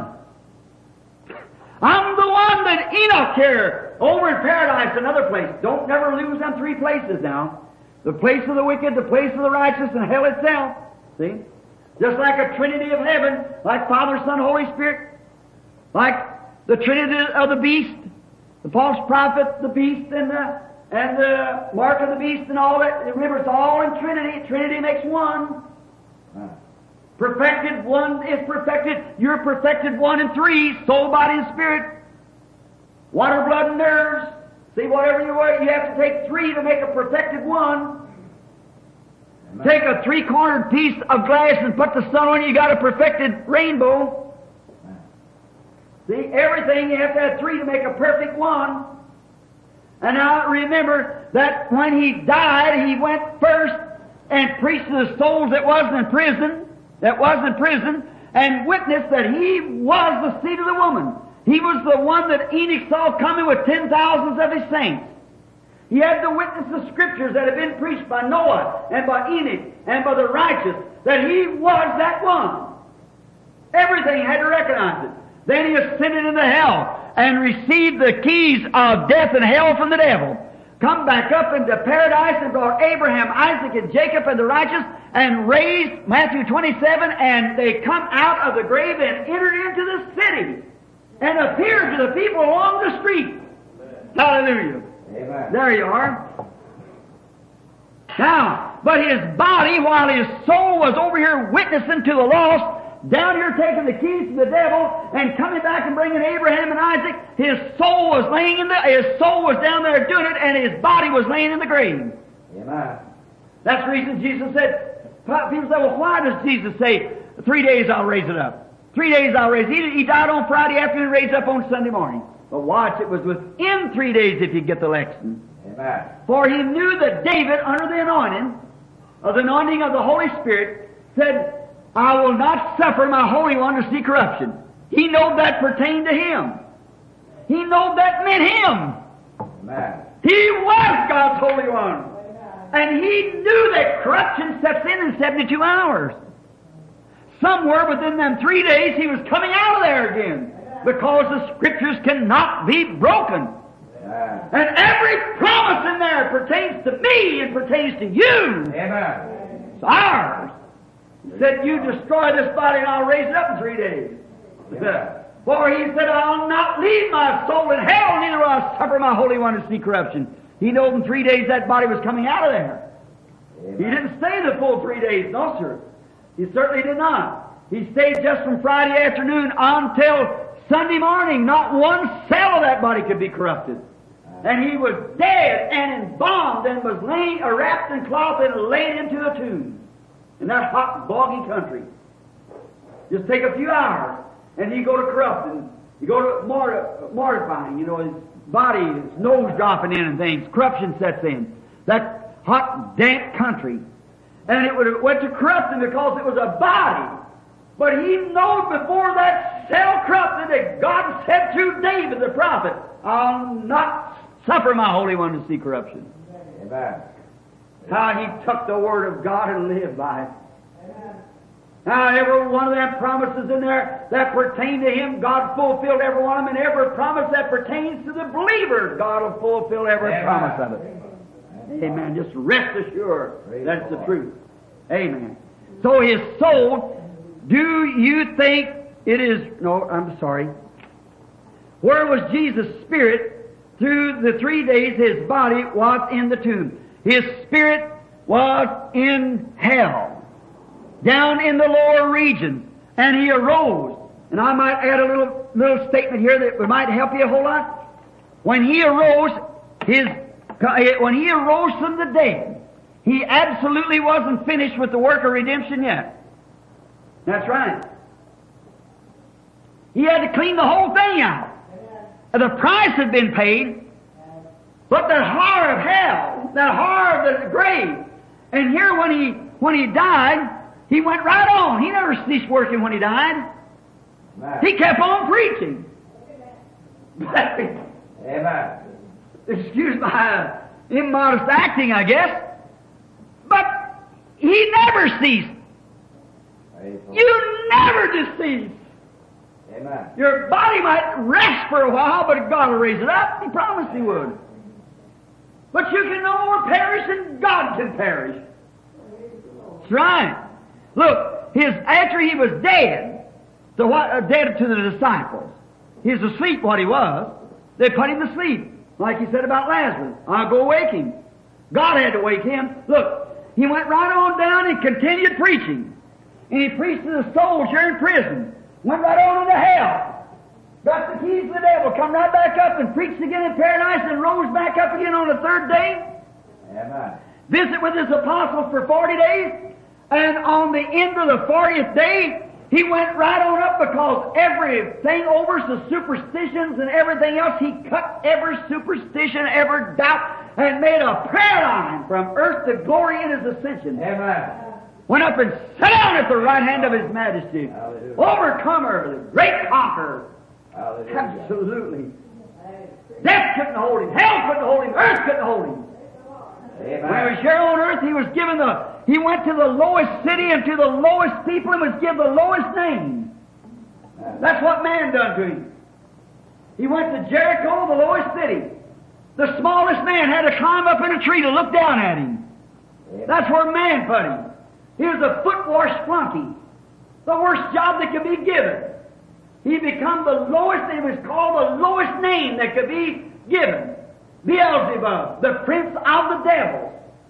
I'm the one that Enoch here over in paradise, another place." Don't never lose them 3 places now. The place of the wicked, the place of the righteous, and hell itself. See? Just like a trinity of heaven, like Father, Son, Holy Spirit, like the trinity of the beast, the false prophet, the beast, and the mark of the beast, and all that. Remember, it's all in Trinity. Trinity makes one. Amen. Perfected, one is perfected. You're perfected 1 and 3, soul, body, and spirit. Water, blood, and nerves. See, whatever you are, you have to take 3 to make a perfected 1. Amen. Take a 3-cornered piece of glass and put the sun on it, you got a perfected rainbow. Amen. See, everything you have to have 3 to make a perfect 1. And now remember that when He died, He went first and preached to the souls that was in prison, and witnessed that He was the seed of the woman. He was the one that Enoch saw coming with 10,000s of his saints. He had to witness the scriptures that had been preached by Noah and by Enoch and by the righteous, that He was that one. Everything had to recognize it. Then He ascended into hell and received the keys of death and hell from the devil. Come back up into paradise and brought Abraham, Isaac, and Jacob and the righteous, and raised Matthew 27, and they come out of the grave and entered into the city and appeared to the people along the street. Hallelujah. Amen. There you are. Now, but his body, while his soul was over here witnessing to the lost, down here taking the keys to the devil and coming back and bringing Abraham and Isaac, his soul was down there doing it, and his body was laying in the grave. Amen. That's the reason Jesus said, people say, well, why does Jesus say, 3 days I'll raise it up? 3 days I'll raise it. He died on Friday afternoon, raised up on Sunday morning. But watch, it was within 3 days if you get the lesson. Amen. For he knew that David, under the anointing of the Holy Spirit, said, "I will not suffer my Holy One to see corruption." He knew that pertained to him. he knew that meant him. Amen. He was God's Holy One. And he knew that corruption sets in 72 hours. Somewhere within them 3 days, he was coming out of there again. Because the Scriptures cannot be broken. Amen. And every promise in there pertains to me and pertains to you. Amen. It's ours. He said, you destroy this body and I'll raise it up in 3 days. Amen. For he said, I'll not leave my soul in hell, neither will I suffer my Holy One to see corruption. He knew in 3 days that body was coming out of there. Amen. He didn't stay the full 3 days, no sir. He certainly did not. He stayed just from Friday afternoon until Sunday morning. Not one cell of that body could be corrupted. And he was dead and embalmed and was laying, wrapped in cloth and laid into a tomb in that hot, boggy country. Just take a few hours, and you go to corrupting. You go to mortifying. You know, his body, his nose dropping in and things. Corruption sets in. That hot, damp country. And it went to corrupting because it was a body. But he knew before that cell corrupted that God said through David the prophet, I'll not suffer my Holy One to see corruption. Amen. How he took the Word of God and lived by it. Now, every one of them promises in there that pertain to him, God fulfilled every one of them, and every promise that pertains to the believer, God will fulfill every promise of it. Amen. Just rest assured that's the truth. Amen. So his soul, do you think it is... No, I'm sorry. Where was Jesus' spirit through the 3 days his body was in the tomb? His spirit was in hell, down in the lower region, and he arose. And I might add a little statement here that might help you a whole lot. When he arose, when he arose from the dead, he absolutely wasn't finished with the work of redemption yet. That's right. He had to clean the whole thing out. The price had been paid, but that horror of hell, that horror of the grave, and here when he died, he went right on. He never ceased working when he died. Amen. He kept on preaching. Amen. Excuse my immodest acting, I guess. But he never ceased. You never decease. Amen. Your body might rest for a while, but God will raise it up. He promised He would. But you can no more perish than God can perish. That's right. Look, after he was dead, dead to the disciples. He was asleep what he was. They put him to sleep. Like he said about Lazarus. I'll go wake him. God had to wake him. Look, he went right on down and continued preaching. And he preached to the souls here in prison. Went right on into hell. Got the keys to the devil. Come right back up and preached again in paradise and rose back up again on the third day. Amen. Visit with his apostles for 40 days. And on the end of the 40th day, he went right on up because everything over the superstitions and everything else, he cut every superstition, every doubt, and made a prayer line from earth to glory in his ascension. Amen. Went up and sat down at the right hand of his majesty. Hallelujah. Overcomer, the great conqueror. Hallelujah. Absolutely. Death couldn't hold him. Hell couldn't hold him. Earth couldn't hold him. Amen. When he was here on earth, he went to the lowest city and to the lowest people and was given the lowest name. That's what man done to him. He went to Jericho, the lowest city. The smallest man had to climb up in a tree to look down at him. That's where man put him. He was a foot wash flunky. The worst job that could be given. He become the lowest, it was called the lowest name that could be given. Beelzebub, the prince of the devils.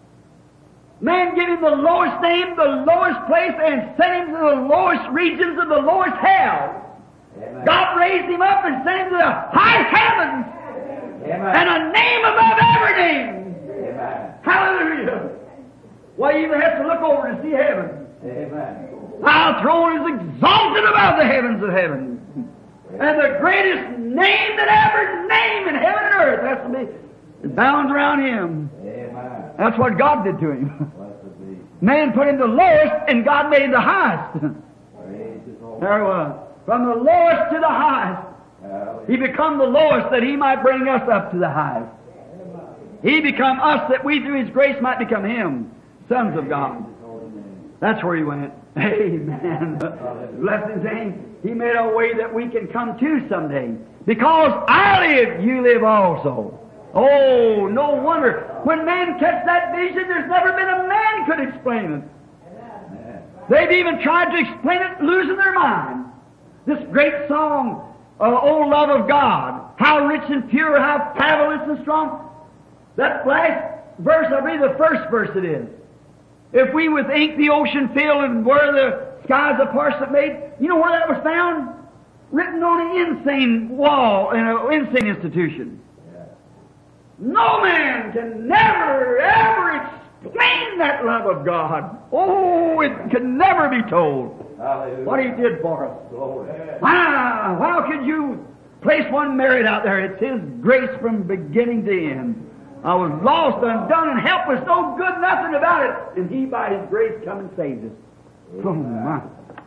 Man gave him the lowest name, the lowest place, and sent him to the lowest regions of the lowest hell. Amen. God raised him up and sent him to the highest heavens. Amen. And a name above every name. Amen. Hallelujah. Why, you even have to look over to see heaven. Amen. Our throne is exalted above the heavens of heaven. And the greatest name that ever named in heaven and earth has to be bound around him. Amen. That's what God did to him. Blessed be. Man put him the lowest, and God made him the highest. Praise his holy There it was. From the lowest to the highest. He become the lowest that He might bring us up to the highest. He become us that we through His grace might become Him, sons of God. That's where He went. Amen. Bless His name. He made a way that we can come to someday. Because I live, you live also. Oh, no wonder. When man catch that vision, there's never been a man could explain it. They've even tried to explain it, losing their mind. This great song, O Love of God, how rich and pure, how fabulous and strong. That last verse, I believe the first verse it is. If we with ink the ocean fill and where the skies a parchment made, you know where that was found? Written on an insane wall in an insane institution. No man can never, ever explain that love of God. Oh, it can never be told. Hallelujah. What He did for us. Wow, how could you place one married out there? It's His grace from beginning to end. I was lost, undone, and helpless, no good, nothing about it. And He, by His grace, come and saved us. Oh, my.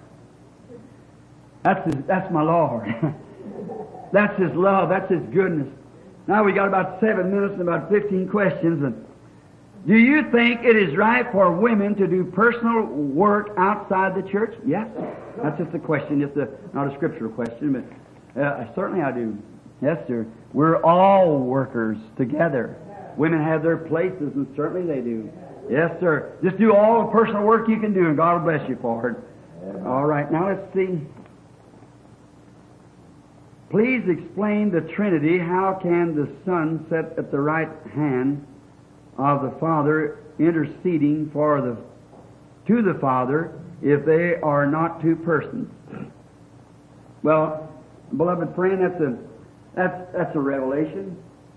That's my Lord. That's His love. That's His goodness. Now we got about 7 minutes and about 15 questions. And do you think it is right for women to do personal work outside the church? Yes. That's just a question. It's not a scriptural question, but certainly I do. Yes, sir. We're all workers together. Women have their places, and certainly they do. Yes, sir. Just do all the personal work you can do, and God will bless you for it. All right. Now let's see. Please explain the Trinity. How can the Son sit at the right hand of the Father, interceding to the Father, if they are not two persons? Well, beloved friend, that's a revelation.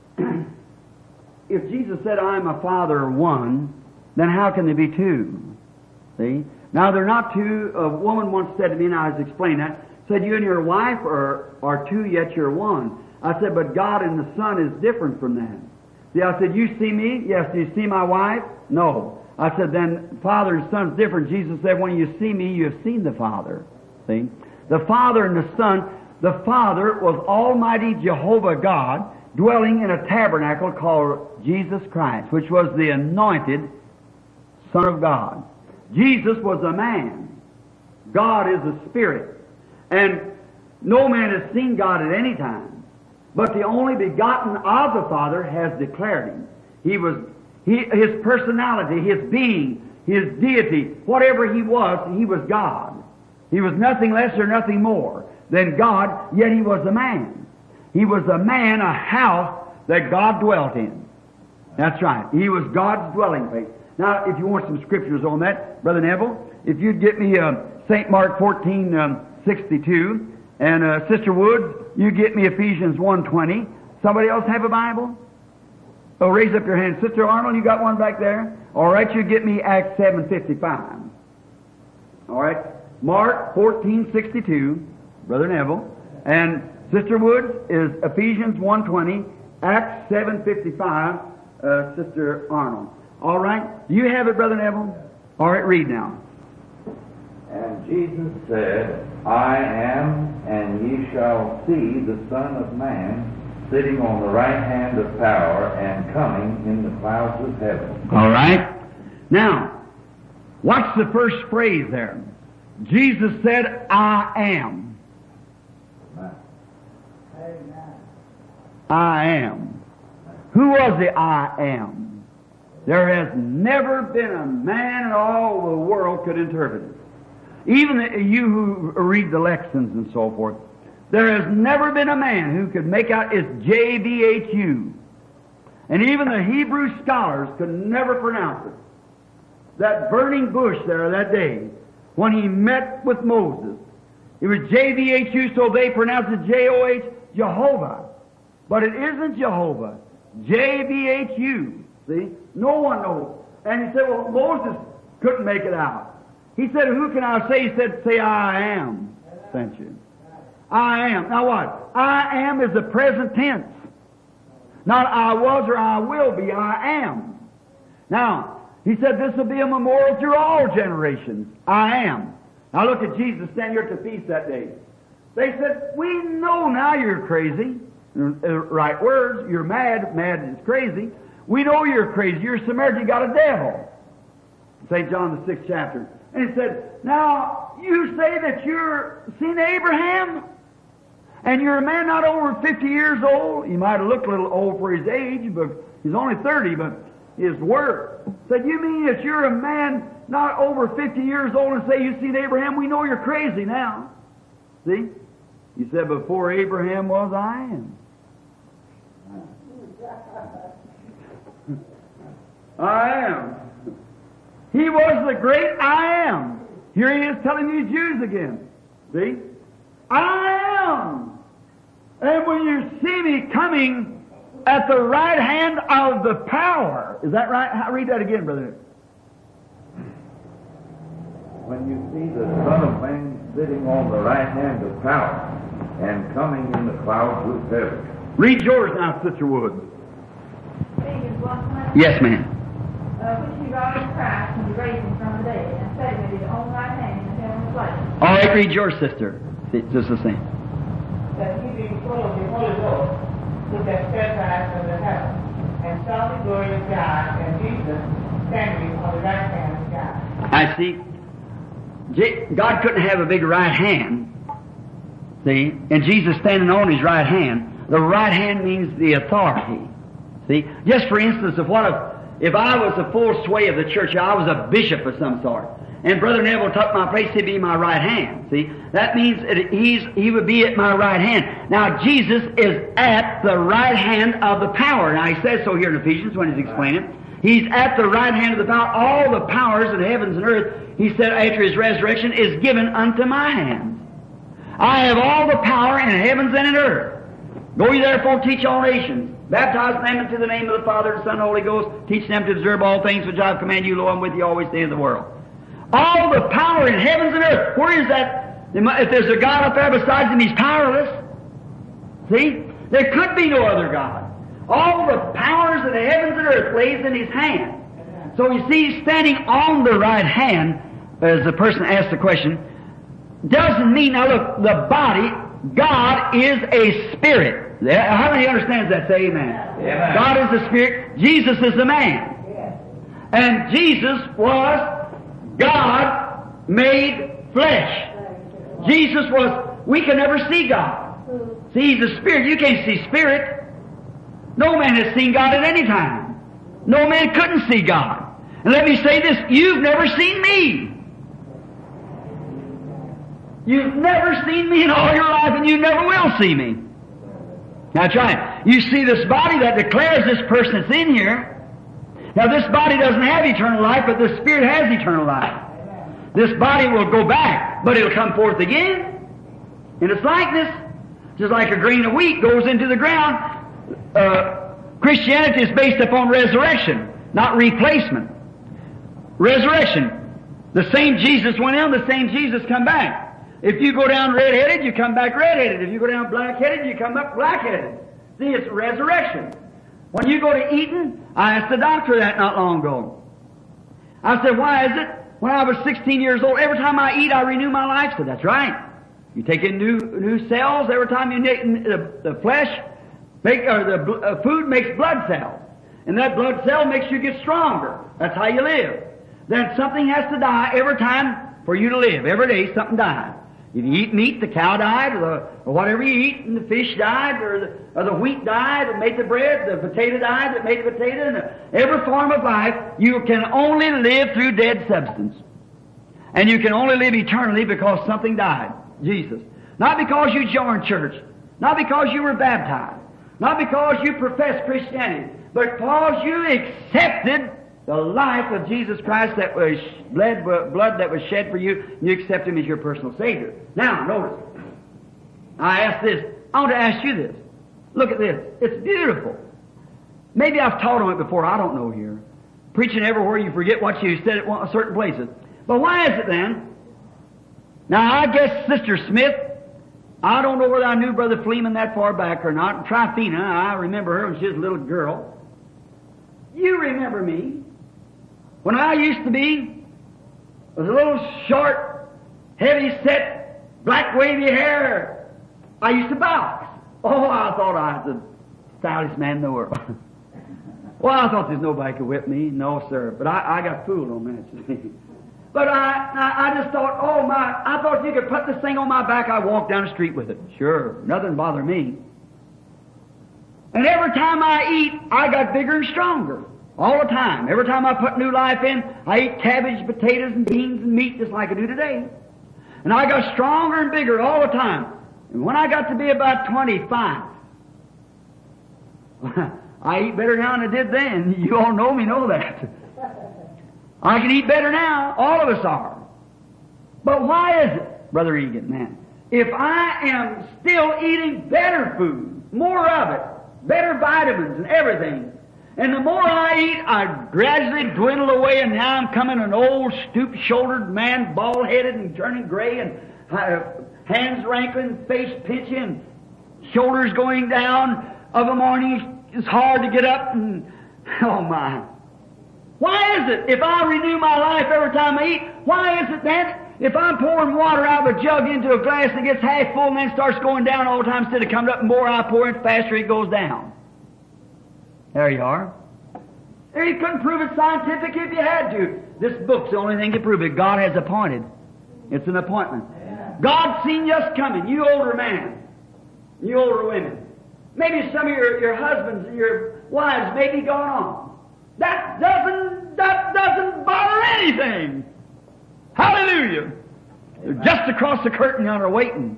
If Jesus said, "I'm a Father one," then how can there be two? See? Now they're not two. A woman once said to me, and I was explaining that. Said, "You and your wife are two, yet you're one." I said, "But God and the Son is different from that." See, I said, "You see me? Yes. Do you see my wife? No." I said, "Then Father and Son's different." Jesus said, "When you see me, you have seen the Father." See? The Father and the Son. The Father was Almighty Jehovah God, dwelling in a tabernacle called Jesus Christ, which was the anointed Son of God. Jesus was a man. God is a spirit. And no man has seen God at any time, but the only begotten of the Father has declared Him. His personality, His being, His deity, whatever He was God. He was nothing less or nothing more than God, yet He was a man. He was a man, a house that God dwelt in. That's right. He was God's dwelling place. Now, if you want some scriptures on that, Brother Neville, if you'd get me St. Mark 14:62, and Sister Woods, you get me Ephesians 1:20. Somebody else have a Bible? Oh, raise up your hand. Sister Arnold, you got one back there? All right, you get me Acts 7:55. All right, Mark 14:62, Brother Neville, and Sister Woods is Ephesians 1:20, Acts 7:55, Sister Arnold. All right, do you have it, Brother Neville? All right, read now. And Jesus said, "I am, and ye shall see the Son of Man sitting on the right hand of power and coming in the clouds of heaven." All right. Now, what's the first phrase there? Jesus said, "I am." I am. Who was the I am? There has never been a man in all the world could interpret it. Even you who read the Lexicons and so forth, there has never been a man who could make out it's JVHU. And even the Hebrew scholars could never pronounce it. That burning bush there that day, when he met with Moses, it was JVHU, so they pronounced it JOH, Jehovah. But it isn't Jehovah. JVHU. See? No one knows. And he said, well, Moses couldn't make it out. He said, who can I say? He said, say, I am sent you. I am. Now what? I am is the present tense. Not I was or I will be. I am. Now, he said this will be a memorial through all generations. I am. Now look at Jesus standing here at the feast that day. They said, we know now you're crazy. Right words, you're mad. Mad is crazy. We know you're crazy. You're a Samaritan. You got a devil. St. John, the 6th chapter. And he said, now, you say that you're seen Abraham? And you're a man not over 50 years old. He might have looked a little old for his age, but he's only 30, but his word. Said, you mean that you're a man not over 50 years old and say you've seen Abraham? We know you're crazy now. See? He said, before Abraham was, I am. I am. He was the great I am. Here he is telling these Jews again. See? I am. And when you see me coming at the right hand of the power. Is that right? Read that again, brother. When you see the Son of Man sitting on the right hand of power and coming in the clouds with heaven. Read yours now, Sister Wood. Yes, ma'am. Which you always Christ when you raised him from the dead, and set him at his own right hand in the heavenly place. All right, read yours, sister. It's just the same. That he being full of the Holy Ghost, looked at steadfast in the heaven, and saw the glory of God, and Jesus standing on the right hand of God. I see. God couldn't have a big right hand. See? And Jesus standing on his right hand. The right hand means the authority. See? Just for instance, if I was the full sway of the church, I was a bishop of some sort, and Brother Neville took my place, he'd be my right hand. See? That means that he would be at my right hand. Now, Jesus is at the right hand of the power. Now, he says so here in Ephesians when he's explaining. He's at the right hand of the power. All the powers in heavens and earth, he said after his resurrection, is given unto my hands. I have all the power in heavens and in earth. Go ye therefore teach all nations. Baptize them into the name of the Father, the Son, and the Holy Ghost. Teach them to observe all things which I have commanded you. Lo, I'm with you always to the end of the world. All the power in heavens and earth. Where is that? If there's a God up there besides him, he's powerless. See? There could be no other God. All the powers of the heavens and earth lays in his hand. So you see, standing on the right hand, as the person asked the question, doesn't mean, now look, the body, God is a spirit. How many understands that? Say amen. Amen. God is a spirit. Jesus is a man. And Jesus was God made flesh. Jesus was, we can never see God. See, he's a spirit. You can't see spirit. No man has seen God at any time. No man couldn't see God. And let me say this, you've never seen me. You've never seen me in all your life, and you never will see me. Now try it. You see this body that declares this person that's in here. Now this body doesn't have eternal life, but the Spirit has eternal life. This body will go back, but it'll come forth again in its likeness. Just like a grain of wheat goes into the ground. Christianity is based upon resurrection, not replacement. Resurrection. The same Jesus went in, the same Jesus come back. If you go down red-headed, you come back red-headed. If you go down black-headed, you come up black-headed. See, it's resurrection. When you go to Eton, I asked the doctor that not long ago. I said, why is it? When I was 16 years old, every time I eat, I renew my life. I said, that's right. You take in new cells every time you eat the flesh, the food makes blood cells. And that blood cell makes you get stronger. That's how you live. Then something has to die every time for you to live. Every day something dies. If you eat meat, the cow died, or whatever you eat, and the fish died, or the wheat died that made the bread, the potato died that made the potato, and every form of life, you can only live through dead substance. And you can only live eternally because something died. Jesus. Not because you joined church, not because you were baptized, not because you professed Christianity, but because you accepted the life of Jesus Christ that was blood that was shed for you, and you accept Him as your personal Savior. Now, notice. I ask this. I want to ask you this. Look at this. It's beautiful. Maybe I've taught on it before. I don't know here. Preaching everywhere, you forget what you said at certain places. But why is it then? Now, I guess Sister Smith, I don't know whether I knew Brother Fleeman that far back or not. Tryphena, I remember her when she was a little girl. You remember me. When I used to be, was a little short, heavy-set, black wavy hair, I used to box. Oh, I thought I was the stoutest man in the world. Well, I thought there's nobody could whip me. No, sir. But I got fooled on that. But I just thought, oh my, I thought you could put this thing on my back, I'd walk down the street with it. Sure, nothing bothered me. And every time I eat, I got bigger and stronger. All the time. Every time I put new life in, I eat cabbage, potatoes, and beans and meat just like I do today. And I got stronger and bigger all the time. And when I got to be about 25, I eat better now than I did then. You all know me, know that. I can eat better now. All of us are. But why is it, Brother Egan, man? If I am still eating better food, more of it, better vitamins and everything, and the more I eat, I gradually dwindle away, and now I'm coming an old, stoop-shouldered man, bald-headed and turning gray, and hands rankling, face pinching, shoulders going down. Of a morning, it's hard to get up, and oh my. Why is it, if I renew my life every time I eat, why is it that if I'm pouring water out of a jug into a glass and it gets half full and then starts going down all the time, instead of coming up, and more I pour in, faster it goes down? There you are. You couldn't prove it scientific if you had to. This book's the only thing to prove it. God has appointed. It's an appointment. God's seen us coming, you older man, you older women. Maybe some of your husbands and your wives may be gone on. That doesn't bother anything. Hallelujah. They're just across the curtain yonder waiting.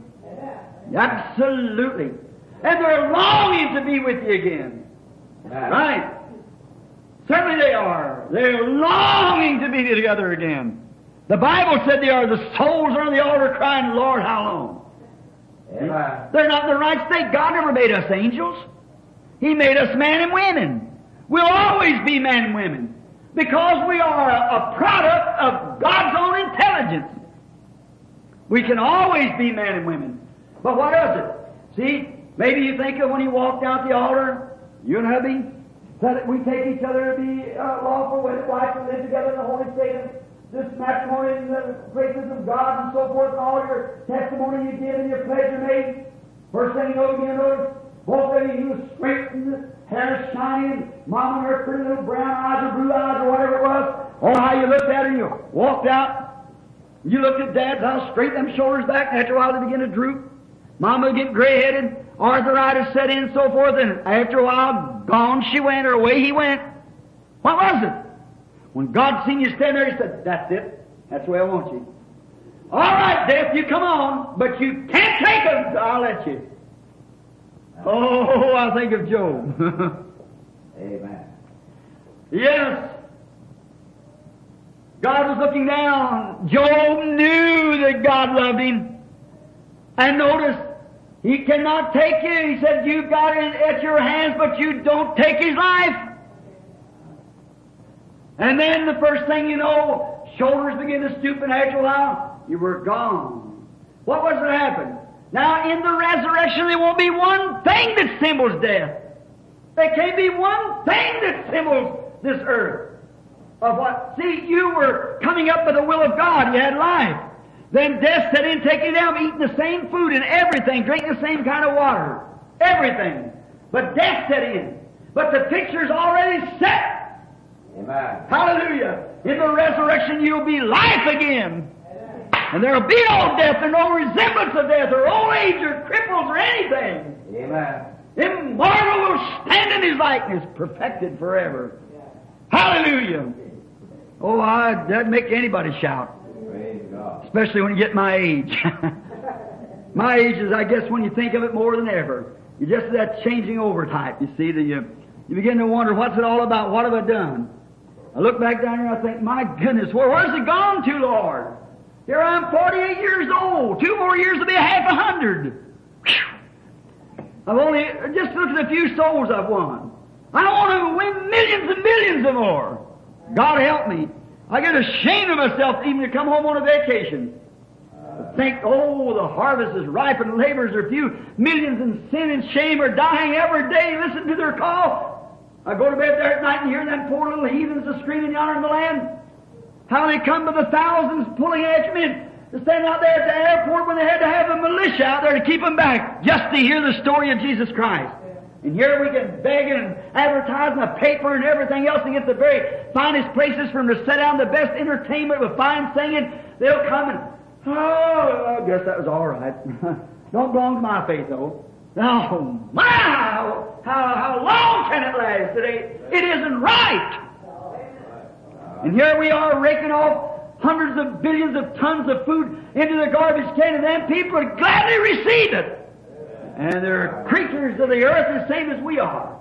Absolutely. And they're longing to be with you again. Right. Certainly they are. They're longing to be together again. The Bible said they are. The souls are on the altar crying, Lord, how long? They're not in the right state. God never made us angels. He made us men and women. We'll always be men and women because we are a product of God's own intelligence. We can always be men and women. But what is it? See, maybe you think of when you walked out the altar, you and hubby, that we take each other to be lawful wedded wife and live together in the holy state of this matrimony and the graces of God and so forth, and all your testimony you give and your pleasure made. First thing you know, you notice both of you straight and the hair shining, mama and her pretty little brown eyes or blue eyes or whatever it was. Oh, how you looked at her and you walked out. You looked at Dad, how straight them shoulders back, and after a while they begin to droop. Mama would get gray-headed, arthritis set in and so forth, and after a while, gone she went, or away he went. What was it? When God seen you stand there, He said, that's it. That's the way I want you. All right, Death, you come on, but you can't take them. I'll let you. Oh, I think of Job. Amen. Yes. God was looking down. Job knew that God loved him. And notice, He cannot take you. He said, you've got it at your hands, but you don't take his life. And then the first thing you know, shoulders begin to stoop, and after a while, you were gone. What was to happen? Now, in the resurrection, there won't be one thing that symbols death. There can't be one thing that symbols this earth. Of what? See, you were coming up by the will of God. You had life. Then death set in, taking you down, eating the same food and everything, drinking the same kind of water. Everything. But death set in. But the picture's already set. Amen. Hallelujah. In the resurrection, you'll be life again. And there'll be no death or no resemblance of death or old age or cripples or anything. Amen. Immortal will stand in His likeness, perfected forever. Hallelujah. Oh, that'd make anybody shout. Praise God. Especially when you get my age. My age is, I guess, when you think of it more than ever. You're just that changing over type. You see, you begin to wonder, what's it all about? What have I done? I look back down here and I think, my goodness, where's it gone to, Lord? Here I'm 48 years old. 2 more years to be half 100. I've only just looked at a few souls I've won. I want to win millions and millions of more. God help me. I get ashamed of myself even to come home on a vacation. Think, oh, the harvest is ripe and laborers are few. Millions in sin and shame are dying every day. Listen to their call. I go to bed there at night and hear them poor little heathens a screaming yonder in the land. How they come by the thousands pulling after me. to stand out there at the airport when they had to have a militia out there to keep them back, just to hear the story of Jesus Christ. And here we get begging and advertising the paper and everything else to get the very finest places for them to set down the best entertainment with fine singing. They'll come and, oh, I guess that was all right. Don't belong to my faith, though. Oh, my! How long can it last? It isn't right. And here we are raking off hundreds of billions of tons of food into the garbage can, and then people would gladly receive it. And they're creatures of the earth the same as we are.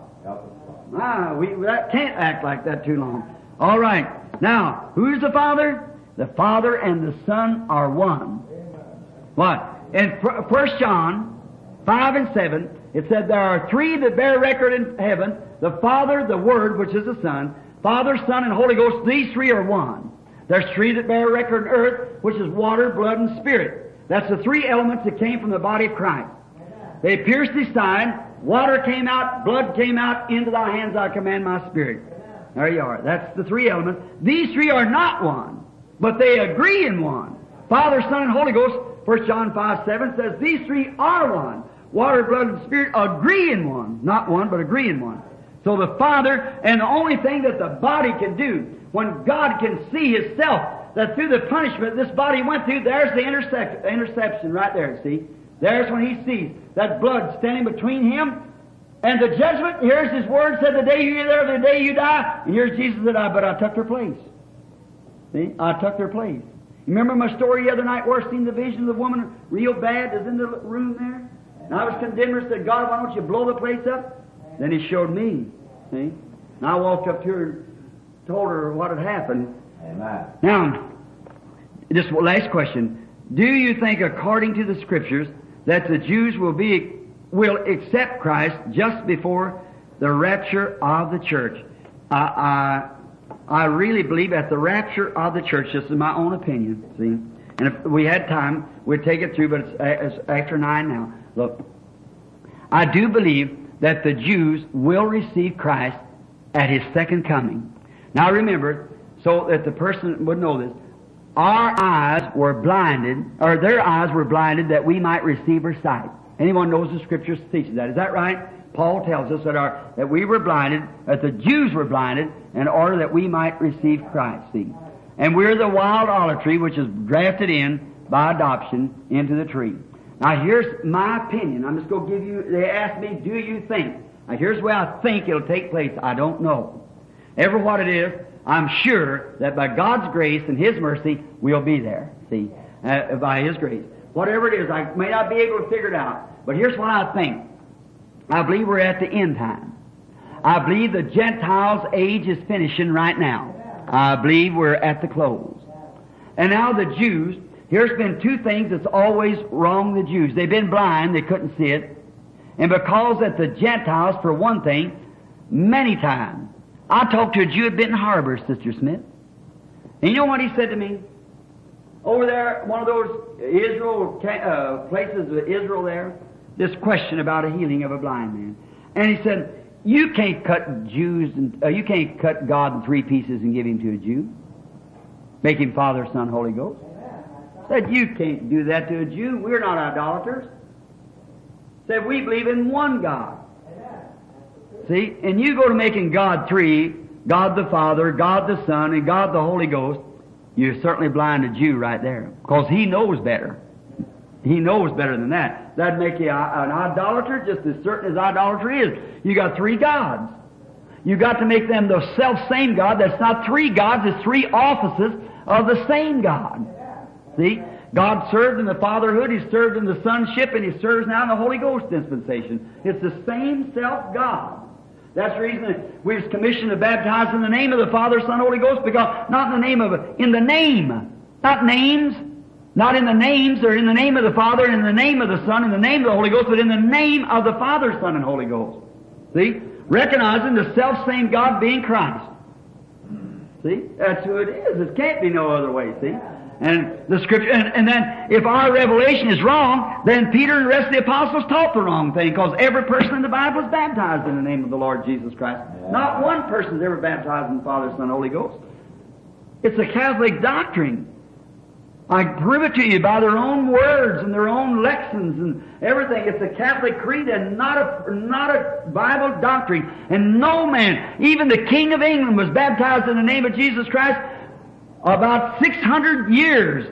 That can't act like that too long. All right. Now, who's the Father? The Father and the Son are one. What? In 1 John 5 and 7, it said there are three that bear record in heaven: the Father, the Word, which is the Son, Father, Son, and Holy Ghost. These three are one. There's three that bear record in earth, which is water, blood, and spirit. That's the three elements that came from the body of Christ. They pierced his side, water came out, blood came out, into thy hands I command my spirit. There you are. That's the three elements. These three are not one, but they agree in one. Father, Son, and Holy Ghost, 1 John 5:7 says these three are one. Water, blood, and spirit agree in one. Not one, but agree in one. So the Father, and the only thing that the body can do, when God can see Himself, that through the punishment this body went through, there's the interception right there, see? There's when He sees that blood standing between Him and the judgment. Here's His word, said, the day you're there, the day you die. And here's Jesus that but I took their place. See? I took their place. You remember my story the other night where I seen the vision of the woman real bad is in the room there? And I was condemned her, said, God, why don't you blow the place up? Then He showed me. See? And I walked up to her and told her what had happened. Amen. Now, this last question. Do you think, according to the Scriptures, that the Jews will accept Christ just before the rapture of the church? I really believe at the rapture of the church. This is my own opinion, see? And if we had time, we'd take it through, but it's after 9 now. Look, I do believe that the Jews will receive Christ at His second coming. Now remember, so that the person would know this, our eyes were blinded, or their eyes were blinded that we might receive our sight. Anyone knows the Scriptures teaches that. Is that right? Paul tells us that we were blinded, that the Jews were blinded, in order that we might receive Christ. See? And we're the wild olive tree which is grafted in by adoption into the tree. Now here's my opinion. I'm just going to give you, they asked me, do you think? Now here's where I think it'll take place. I don't know. Ever what it is, I'm sure that by God's grace and His mercy, we'll be there. See? By His grace. Whatever it is, I may not be able to figure it out. But here's what I think. I believe we're at the end time. I believe the Gentiles' age is finishing right now. I believe we're at the close. And now the Jews, here's been two things that's always wrong the Jews. They've been blind, they couldn't see it. And because that the Gentiles, for one thing, many times, I talked to a Jew at Benton Harbor, Sister Smith. And you know what he said to me? Over there, one of those Israel places of Israel there, this question about a healing of a blind man. And he said, you can't cut you can't cut God in 3 pieces and give Him to a Jew. Make Him Father, Son, Holy Ghost. Said, you can't do that to a Jew. We're not idolaters. Said, we believe in one God. See, and you go to making God 3, God the Father, God the Son, and God the Holy Ghost, you're certainly blind a Jew right there. Because he knows better. He knows better than that. That'd make you an idolater just as certain as idolatry is. You got 3 gods. You got to make them the self-same God. That's not 3 gods, it's 3 offices of the same God. See? God served in the fatherhood, He served in the sonship, and He serves now in the Holy Ghost dispensation. It's the same self-God. That's the reason that we was commissioned to baptize in the name of the Father, Son, Holy Ghost, because not in the name of, in the name. Not names, not in the names, or in the name of the Father, in the name of the Son, in the name of the Holy Ghost, but in the name of the Father, Son, and Holy Ghost. See? Recognizing the self-same God being Christ. See? That's who it is. It can't be no other way, see? And the Scripture, and then if our revelation is wrong, then Peter and the rest of the apostles taught the wrong thing, because every person in the Bible is baptized in the name of the Lord Jesus Christ. Yeah. Not one person is ever baptized in the Father, Son, Holy Ghost. It's a Catholic doctrine. I prove it to you by their own words and their own lexicons and everything. It's a Catholic creed and not a Bible doctrine. And no man, even the King of England, was baptized in the name of Jesus Christ about 600 years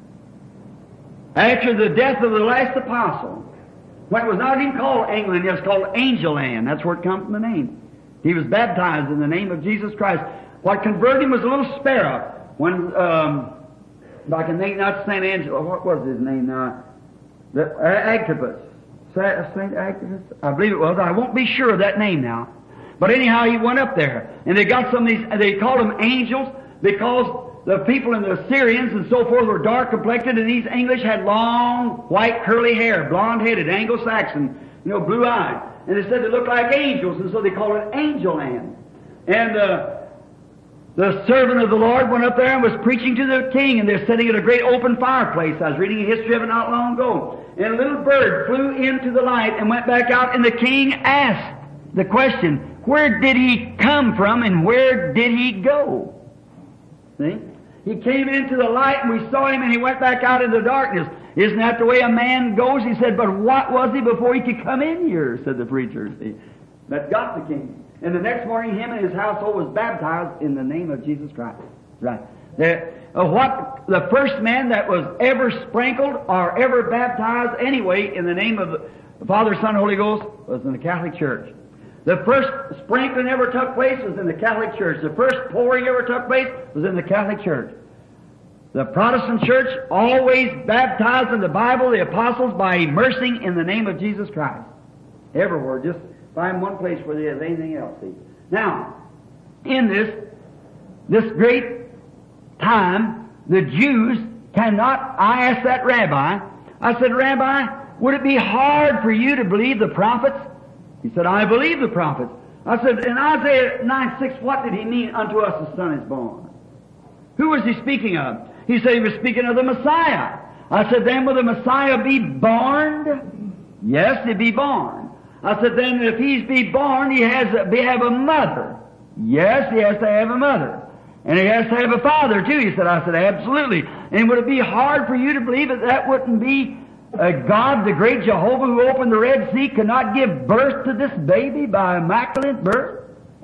after the death of the last apostle. When it was not even called England, it was called Angel Land. That's where it comes from, the name. He was baptized in the name of Jesus Christ. What converted him was a little sparrow. When, if I can think, not St. Angelo, what was his name now? The Agabus. St. Agabus? I believe it was. I won't be sure of that name now. But anyhow, he went up there. And they got some of these, they called them angels because the people in the Syrians and so forth were dark complected, and these English had long, white, curly hair, blonde-headed, Anglo-Saxon, blue-eyed. And they said they looked like angels, and so they called it Angel Land. And the servant of the Lord went up there and was preaching to the king, and they're sitting at a great open fireplace. I was reading a history of it not long ago. And a little bird flew into the light and went back out, and the king asked the question, where did he come from and where did he go? See? He came into the light and we saw him, and he went back out into the darkness. Isn't that the way a man goes? He said, but what was he before he could come in here? Said the preacher. See? That got the king. And the next morning, him and his household was baptized in the name of Jesus Christ. Right. The first man that was ever sprinkled or ever baptized anyway in the name of the Father, Son, Holy Ghost was in the Catholic Church. The first sprinkling ever took place was in the Catholic Church. The first pouring ever took place was in the Catholic Church. The Protestant Church always baptized in the Bible the apostles by immersing in the name of Jesus Christ. Everywhere. Just find one place where there's anything else. See? Now, in this great time, the Jews cannot. I asked that rabbi, I said, Rabbi, would it be hard for you to believe the prophets? He said, I believe the prophets. I said, in Isaiah 9:6, what did he mean? Unto us a son is born. Who was he speaking of? He said he was speaking of the Messiah. I said, then will the Messiah be born? Yes, he'll be born. I said, then if he's be born, he has to have a mother. Yes, he has to have a mother. And he has to have a father, too. He said, I said, absolutely. And would it be hard for you to believe that that wouldn't be God, the great Jehovah who opened the Red Sea, could not give birth to this baby by immaculate birth?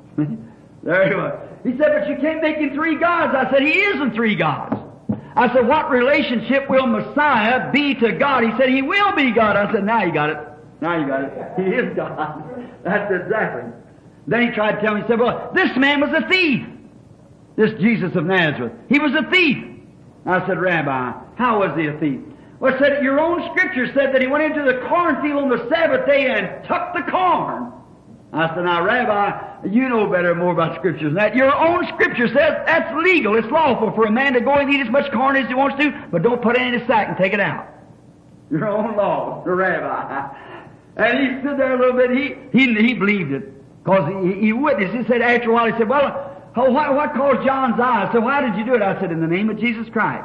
There he was. He said, but you can't make him three gods. I said, he isn't three gods. I said, what relationship will Messiah be to God? He said, he will be God. I said, now you got it. Now you got it. He is God. That's exactly. Then he tried to tell me, he said, well, this man was a thief. This Jesus of Nazareth. He was a thief. I said, Rabbi, how was he a thief? Well, it said, your own scripture said that he went into the cornfield on the Sabbath day and took the corn. I said, now, Rabbi, you know better more about scriptures than that. Your own scripture says that's legal. It's lawful for a man to go and eat as much corn as he wants to, but don't put it in his sack and take it out. Your own law, the Rabbi. And he stood there a little bit. He believed it because he witnessed. He said after a while, he said, well, what caused John's eyes? So why did you do it? I said, in the name of Jesus Christ.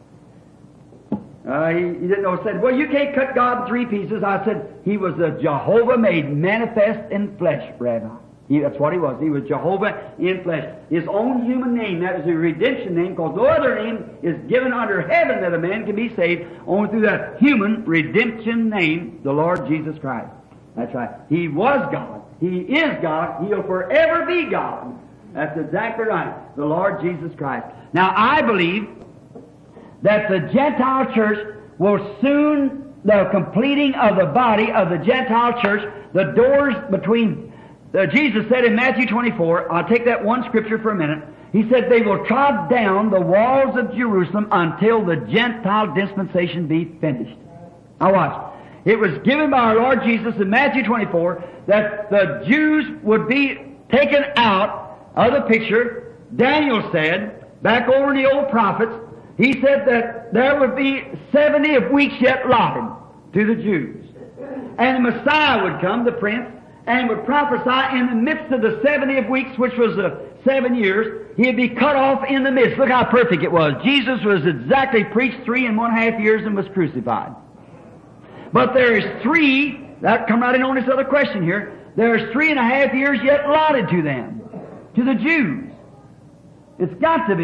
He didn't know. He said, well, you can't cut God in three pieces. I said, he was the Jehovah made manifest in flesh, Rabbi. That's what he was. He was Jehovah in flesh. His own human name, that is a redemption name, because no other name is given under heaven that a man can be saved, only through that human redemption name, the Lord Jesus Christ. That's right. He was God. He is God. He'll forever be God. That's exactly right. The Lord Jesus Christ. Now, I believe that the Gentile church will soon, the completing of the body of the Gentile church, the doors between, Jesus said in Matthew 24, I'll take that one scripture for a minute, he said they will trod down the walls of Jerusalem until the Gentile dispensation be finished. Now watch. It was given by our Lord Jesus in Matthew 24 that the Jews would be taken out of the picture. Daniel said, back over in the old prophets, he said that there would be 70 weeks yet allotted to the Jews. And the Messiah would come, the Prince, and would prophesy in the midst of the 70 weeks, which was 7 years. He'd be cut off in the midst. Look how perfect it was. Jesus was exactly preached 3.5 years and was crucified. But there is three, that come right in on this other question here, there is 3.5 years yet allotted to them, to the Jews. It's got to be.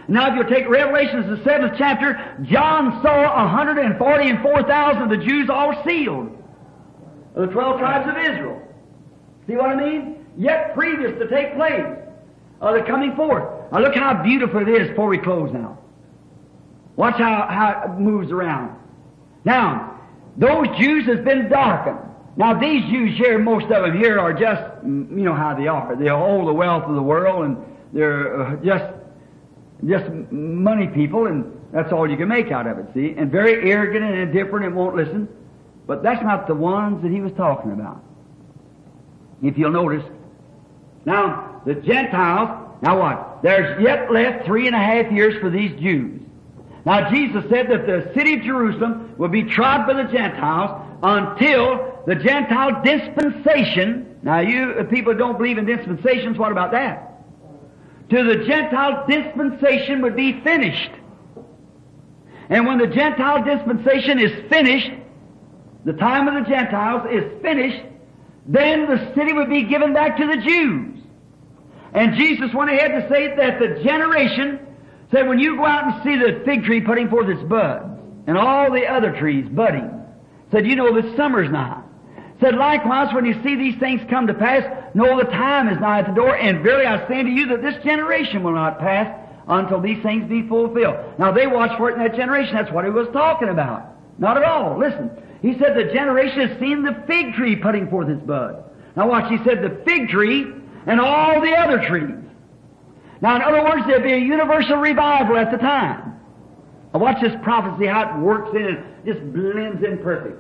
Now if you'll take Revelations, the 7th chapter, John saw 144,000 of the Jews all sealed, of the 12 tribes of Israel. See what I mean? Yet previous to take place of the coming forth. Now look how beautiful it is before we close now. Watch how it moves around. Now, those Jews has been darkened. Now these Jews here, most of them here are just, you know how they are. They hold the wealth of the world, and they're just money people, and that's all you can make out of it, see? And very arrogant and indifferent and won't listen. But that's not the ones that he was talking about. If you'll notice. Now, the Gentiles, now what? There's yet left 3.5 years for these Jews. Now, Jesus said that the city of Jerusalem will be trod by the Gentiles until the Gentile dispensation. Now, you people don't believe in dispensations, what about that? Till the Gentile dispensation would be finished. And when the Gentile dispensation is finished, the time of the Gentiles is finished, then the city would be given back to the Jews. And Jesus went ahead to say that the generation said, when you go out and see the fig tree putting forth its buds, and all the other trees budding, said, you know that summer's nigh. Said, likewise, when you see these things come to pass, know the time is nigh at the door, and verily I say unto you that this generation will not pass until these things be fulfilled. Now they watch for it in that generation. That's what he was talking about. Not at all. Listen. He said the generation has seen the fig tree putting forth its bud. Now watch, he said the fig tree and all the other trees. Now in other words, there'll be a universal revival at the time. Now watch this prophecy, how it works in and just blends in perfect.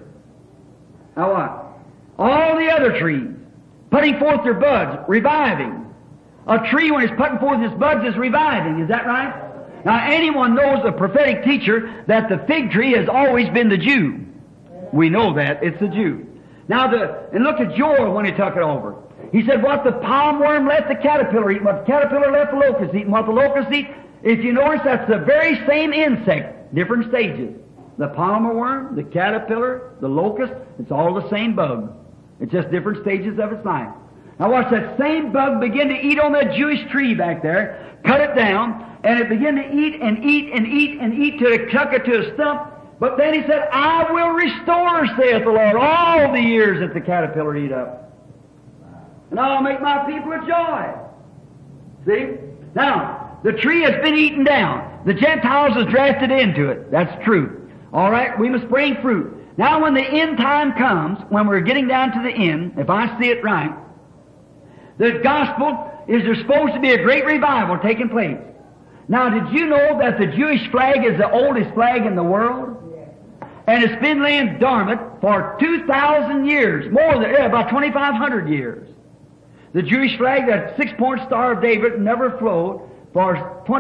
Now what? All the other trees putting forth their buds, reviving. A tree when it's putting forth its buds is reviving, is that right? Now anyone knows, a prophetic teacher, that the fig tree has always been the Jew. We know that. It's a Jew. Now and look at Joel when he took it over. He said, what the palm worm left the caterpillar eat, what the caterpillar left the locust eat, and what the locust eat, if you notice, that's the very same insect, different stages. The palmer worm, the caterpillar, the locust, it's all the same bug. It's just different stages of its life. Now watch that same bug begin to eat on that Jewish tree back there, cut it down, and it began to eat and eat and eat and eat till it took it to a stump. But then he said, I will restore, saith the Lord, all the years that the caterpillar eat up. And I'll make my people a joy. See? Now, the tree has been eaten down. The Gentiles has drafted into it. That's true. All right, we must bring fruit. Now when the end time comes, when we're getting down to the end, if I see it right, the gospel is there's supposed to be a great revival taking place. Now, did you know that the Jewish flag is the oldest flag in the world? And it's been laying dormant for 2,000 years, more than, about 2,500 years. The Jewish flag, that 6-point Star of David, never flowed for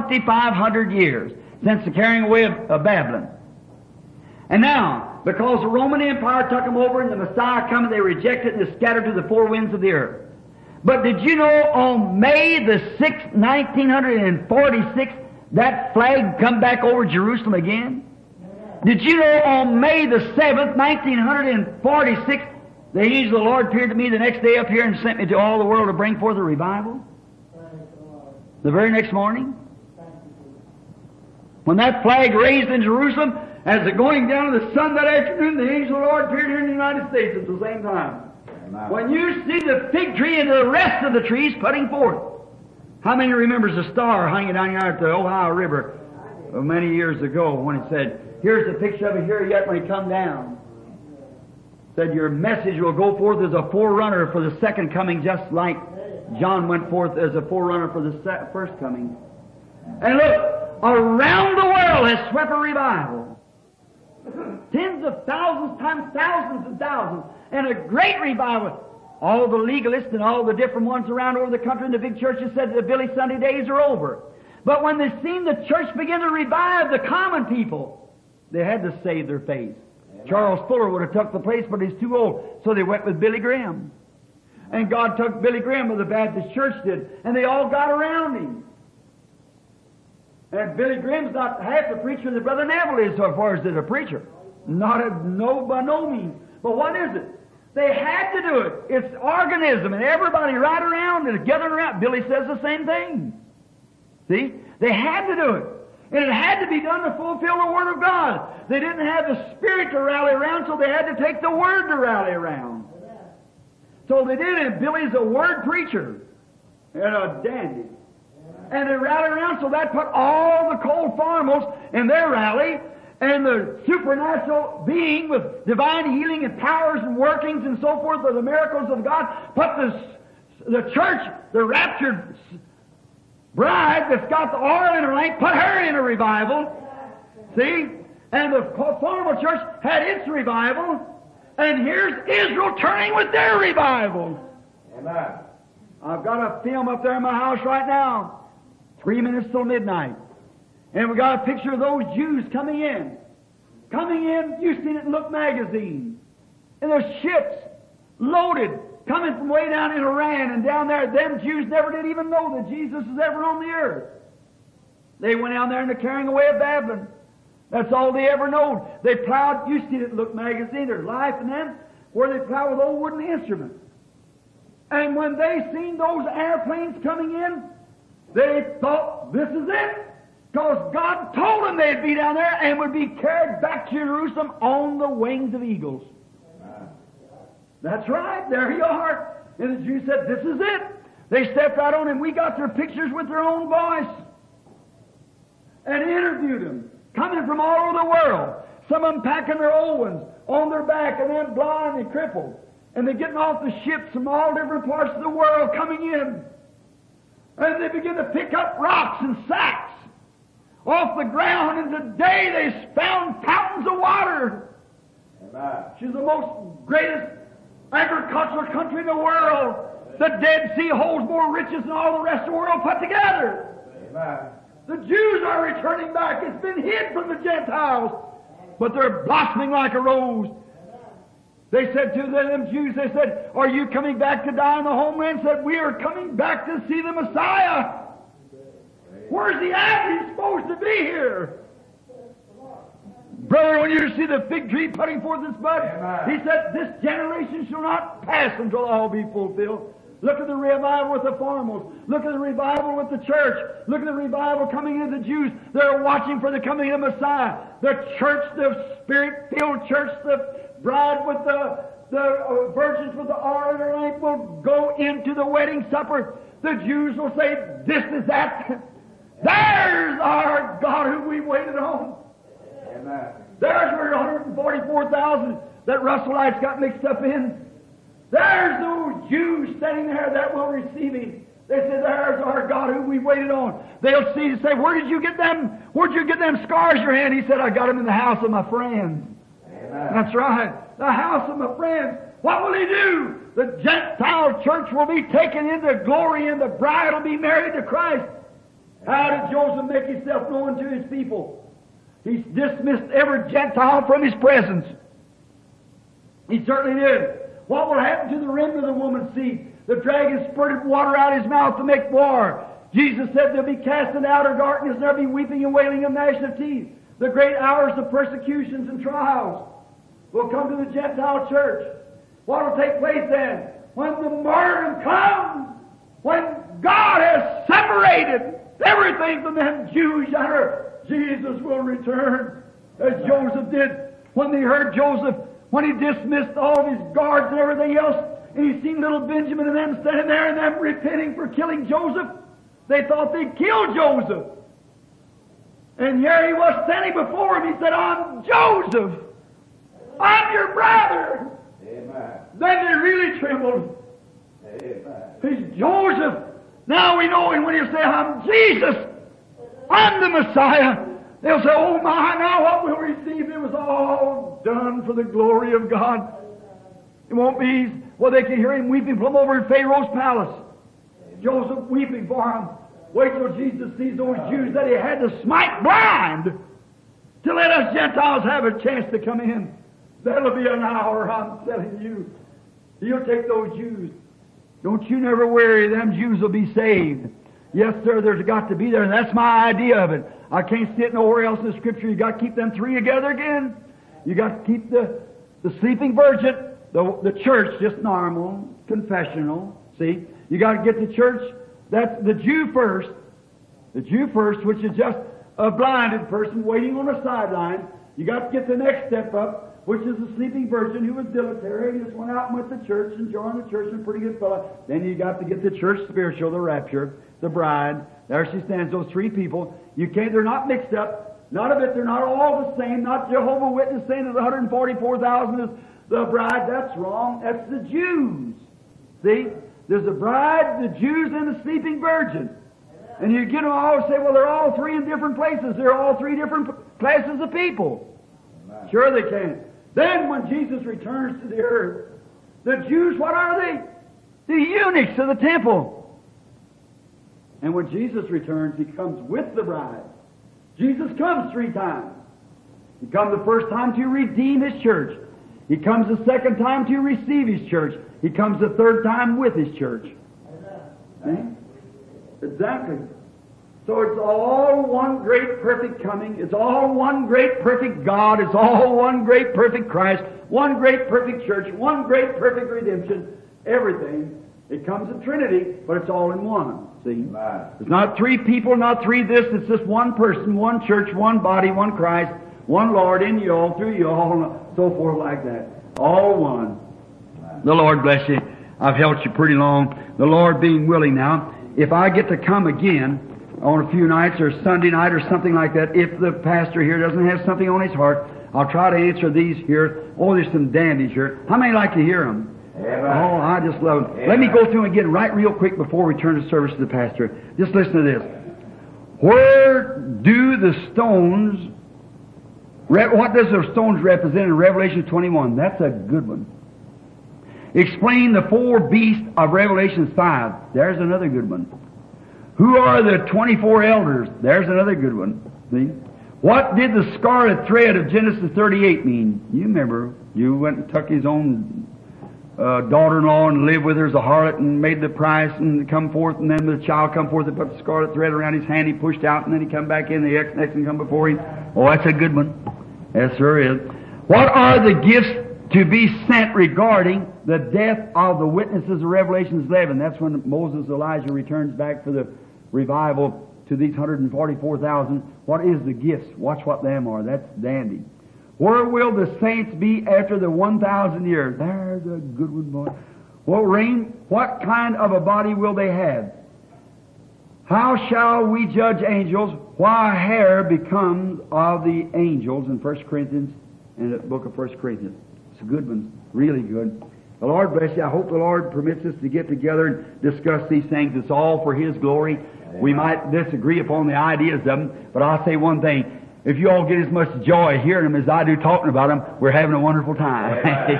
2,500 years, since the carrying away of Babylon. And now, because the Roman Empire took them over and the Messiah come, they rejected and they scattered to the four winds of the earth. But did you know on May the 6th, 1946, that flag come back over Jerusalem again? Did you know on May the 7th, 1946, the angel of the Lord appeared to me the next day up here and sent me to all the world to bring forth a revival? The very next morning? When that flag raised in Jerusalem, as it going down to the sun that afternoon, the angel of the Lord appeared here in the United States at the same time. Amen. When you see the fig tree and the rest of the trees putting forth, how many remembers the star hanging down here at the Ohio River many years ago when it said, here's a picture of it here yet when it come down. Said your message will go forth as a forerunner for the second coming, just like John went forth as a forerunner for the first coming. And look, around the world has swept a revival. Tens of thousands times thousands and thousands. And a great revival. All the legalists and all the different ones around over the country in the big churches said the Billy Sunday days are over. But when they seen the church begin to revive the common people, they had to save their faith. Amen. Charles Fuller would have took the place, but he's too old. So they went with Billy Graham. And God took Billy Graham, or the Baptist church did, and they all got around him. And Billy Graham's not half the preacher that Brother Neville is, so far as a preacher. By no means. But what is it? They had to do it. It's organism, and everybody right around and gathered around. Billy says the same thing. See? They had to do it. And it had to be done to fulfill the Word of God. They didn't have the Spirit to rally around, so they had to take the Word to rally around. So they did, and Billy's a Word preacher and a dandy. And they rallied around, so that put all the cold farmers in their rally, and the supernatural being with divine healing and powers and workings and so forth of the miracles of God, put the church, the raptured bride that's got the oil in her lamp, put her in a revival. See? And the former church had its revival, and here's Israel turning with their revival. Amen. I've got a film up there in my house right now. 3 minutes till midnight. And we got a picture of those Jews coming in. Coming in, you've seen it in Look magazine. And there's ships loaded, coming from way down in Iran, and down there, them Jews never did even know that Jesus was ever on the earth. They went down there and they're carrying away of Babylon. That's all they ever known. They plowed, you've seen it in Look magazine, there's Life and them, where they plow with old wooden instruments. And when they seen those airplanes coming in, they thought, this is it. Because God told them they'd be down there and would be carried back to Jerusalem on the wings of eagles. That's right. There you are. And the Jews said, this is it. They stepped right on, and we got their pictures with their own voice and interviewed them, coming from all over the world. Some of them packing their old ones on their back, and then blind and crippled. And they're getting off the ships from all different parts of the world coming in. And they begin to pick up rocks and sacks off the ground, and today they found fountains of water. Amen. She's the most greatest agricultural country in the world. The Dead Sea holds more riches than all the rest of the world put together. Amen. The Jews are returning back. It's been hid from the Gentiles, but they're blossoming like a rose. They said to them Jews, they said, are you coming back to die in the homeland? Said, we are coming back to see the Messiah. Where's he at? He's supposed to be here. Brother, when you see the fig tree putting forth its bud, he said, this generation shall not pass until all be fulfilled. Look at the revival with the farmers. Look at the revival with the church. Look at the revival coming into the Jews. They're watching for the coming of the Messiah. The church, the Spirit-filled church, the bride with the virgins with the oil in her lamp will go into the wedding supper. The Jews will say, this is that. There's our God who we waited on. Amen. There's where 144,000 that Russellites got mixed up in. There's those Jews standing there that will receive him. They say, there's our God who we waited on. They'll see and say, where'd you get them scars in your hand? He said, I got them in the house of my friends. Amen. That's right. The house of my friends. What will he do? The Gentile church will be taken into glory, and the bride will be married to Christ. How did Joseph make himself known to his people? He dismissed every Gentile from his presence. He certainly did. What will happen to the remnant of the woman's seed? The dragon spurted water out of his mouth to make war. Jesus said they'll be cast into outer darkness, and there'll be weeping and wailing and gnashing of teeth. The great hours of persecutions and trials will come to the Gentile church. What will take place then? When the martyrdom comes, when God has separated everything from them Jews on earth, Jesus will return, as Joseph did. When they heard Joseph, when he dismissed all of his guards and everything else, and he seen little Benjamin and them standing there and them repenting for killing Joseph, they thought they'd kill Joseph. And here he was standing before him. He said, I'm Joseph. I'm your brother. Amen. Then they really trembled. Amen. He's Joseph. Now we know him when you say, I'm Jesus. I'm the Messiah. They'll say, oh my, now what we'll receive? It was all done for the glory of God. It won't be, well, they can hear him weeping from over in Pharaoh's palace. Joseph weeping for him. Wait till Jesus sees those Jews that he had to smite blind to let us Gentiles have a chance to come in. That'll be an hour, I'm telling you. He'll take those Jews. Don't you never worry, them Jews will be saved. Yes, sir, there's got to be there, and that's my idea of it. I can't see it nowhere else in the Scripture. You got to keep them three together again. You got to keep the sleeping virgin, the church, just normal, confessional. See, you got to get the church. That's the Jew first, The Jew first, which is just a blinded person waiting on the sideline. You got to get the next step up, which is the sleeping virgin who was dilatory. He just went out and went to church and joined the church and a pretty good fella. Then you got to get the church spiritual, the rapture, the bride. There she stands, those three people. You can't, they're not mixed up. Not a bit, they're not all the same. Not Jehovah Witness saying that 144,000 is the bride. That's wrong. That's the Jews. See? There's the bride, the Jews, and the sleeping virgin. And you get them all and say, well, they're all three in different places. They're all three different classes of people. Amen. Sure they can. Then when Jesus returns to the earth, the Jews, what are they? The eunuchs of the temple. And when Jesus returns, He comes with the bride. Jesus comes 3 times. He comes the first time to redeem His church. He comes the second time to receive His church. He comes the third time with His church. Amen. Exactly. So it's all one great perfect coming. It's all one great perfect God. It's all one great perfect Christ. One great perfect church. One great perfect redemption. Everything. It comes in Trinity, but it's all in one. See? It's not 3 people, not 3 this. It's just one person, one church, one body, one Christ, one Lord in you all, through you all, and so forth like that. All one. The Lord bless you. I've held you pretty long. The Lord being willing now, if I get to come again on a few nights or Sunday night or something like that, if the pastor here doesn't have something on his heart, I'll try to answer these here. Oh, there's some dandies here. How many like to hear them? Amen. Oh, I just love them. Amen. Let me go through them again right real quick before we turn to service to the pastor. Just listen to this. Where do the stones, what does the stones represent in Revelation 21? That's a good one. Explain the 4 beasts of Revelation 5. There's another good one. Who are the 24 elders? There's another good one. See? What did the scarlet thread of Genesis 38 mean? You remember, you went and took his own daughter-in-law and lived with her as a harlot and made the price and come forth, and then the child come forth and put the scarlet thread around his hand. He pushed out, and then he come back in. The next and come before him. Oh, that's a good one. Yes, sir, is. What are the gifts to be sent regarding the death of the witnesses of Revelation 11? That's when Moses, Elijah returns back for the revival to these 144,000. What is the gifts? Watch what them are. That's dandy. Where will the saints be after the 1,000 years? There's a good one, boy. What kind of a body will they have? How shall we judge angels? Why hair becomes of the angels in 1 Corinthians, in the book of 1 Corinthians. It's a good one. Really good. The Lord bless you. I hope the Lord permits us to get together and discuss these things. It's all for His glory. We might disagree upon the ideas of them, but I'll say one thing. If you all get as much joy hearing them as I do talking about them, we're having a wonderful time.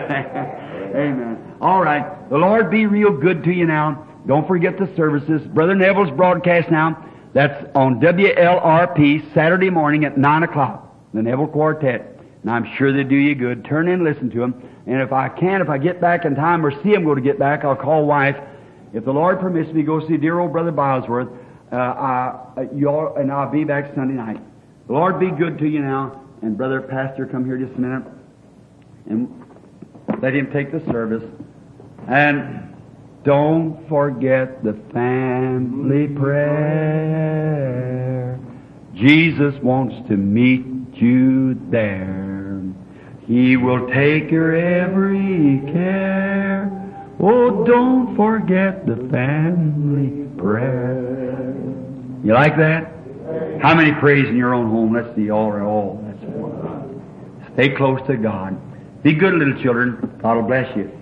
Amen. All right. The Lord be real good to you now. Don't forget the services. Brother Neville's broadcast now. That's on WLRP Saturday morning at 9 o'clock. The Neville Quartet. And I'm sure they do you good. Turn in and listen to them. And if I get back in time or see them go to get back, I'll call wife. If the Lord permits me, go see dear old Brother Bosworth. And I'll be back Sunday night. The Lord be good to you now. And Brother Pastor, come here just a minute. And let him take the service. And don't forget the family prayer. Jesus wants to meet you there. He will take your every care. Oh, don't forget the family prayer. You like that? How many prays in your own home? Let's see, all. That's one. Stay close to God. Be good, little children. God will bless you.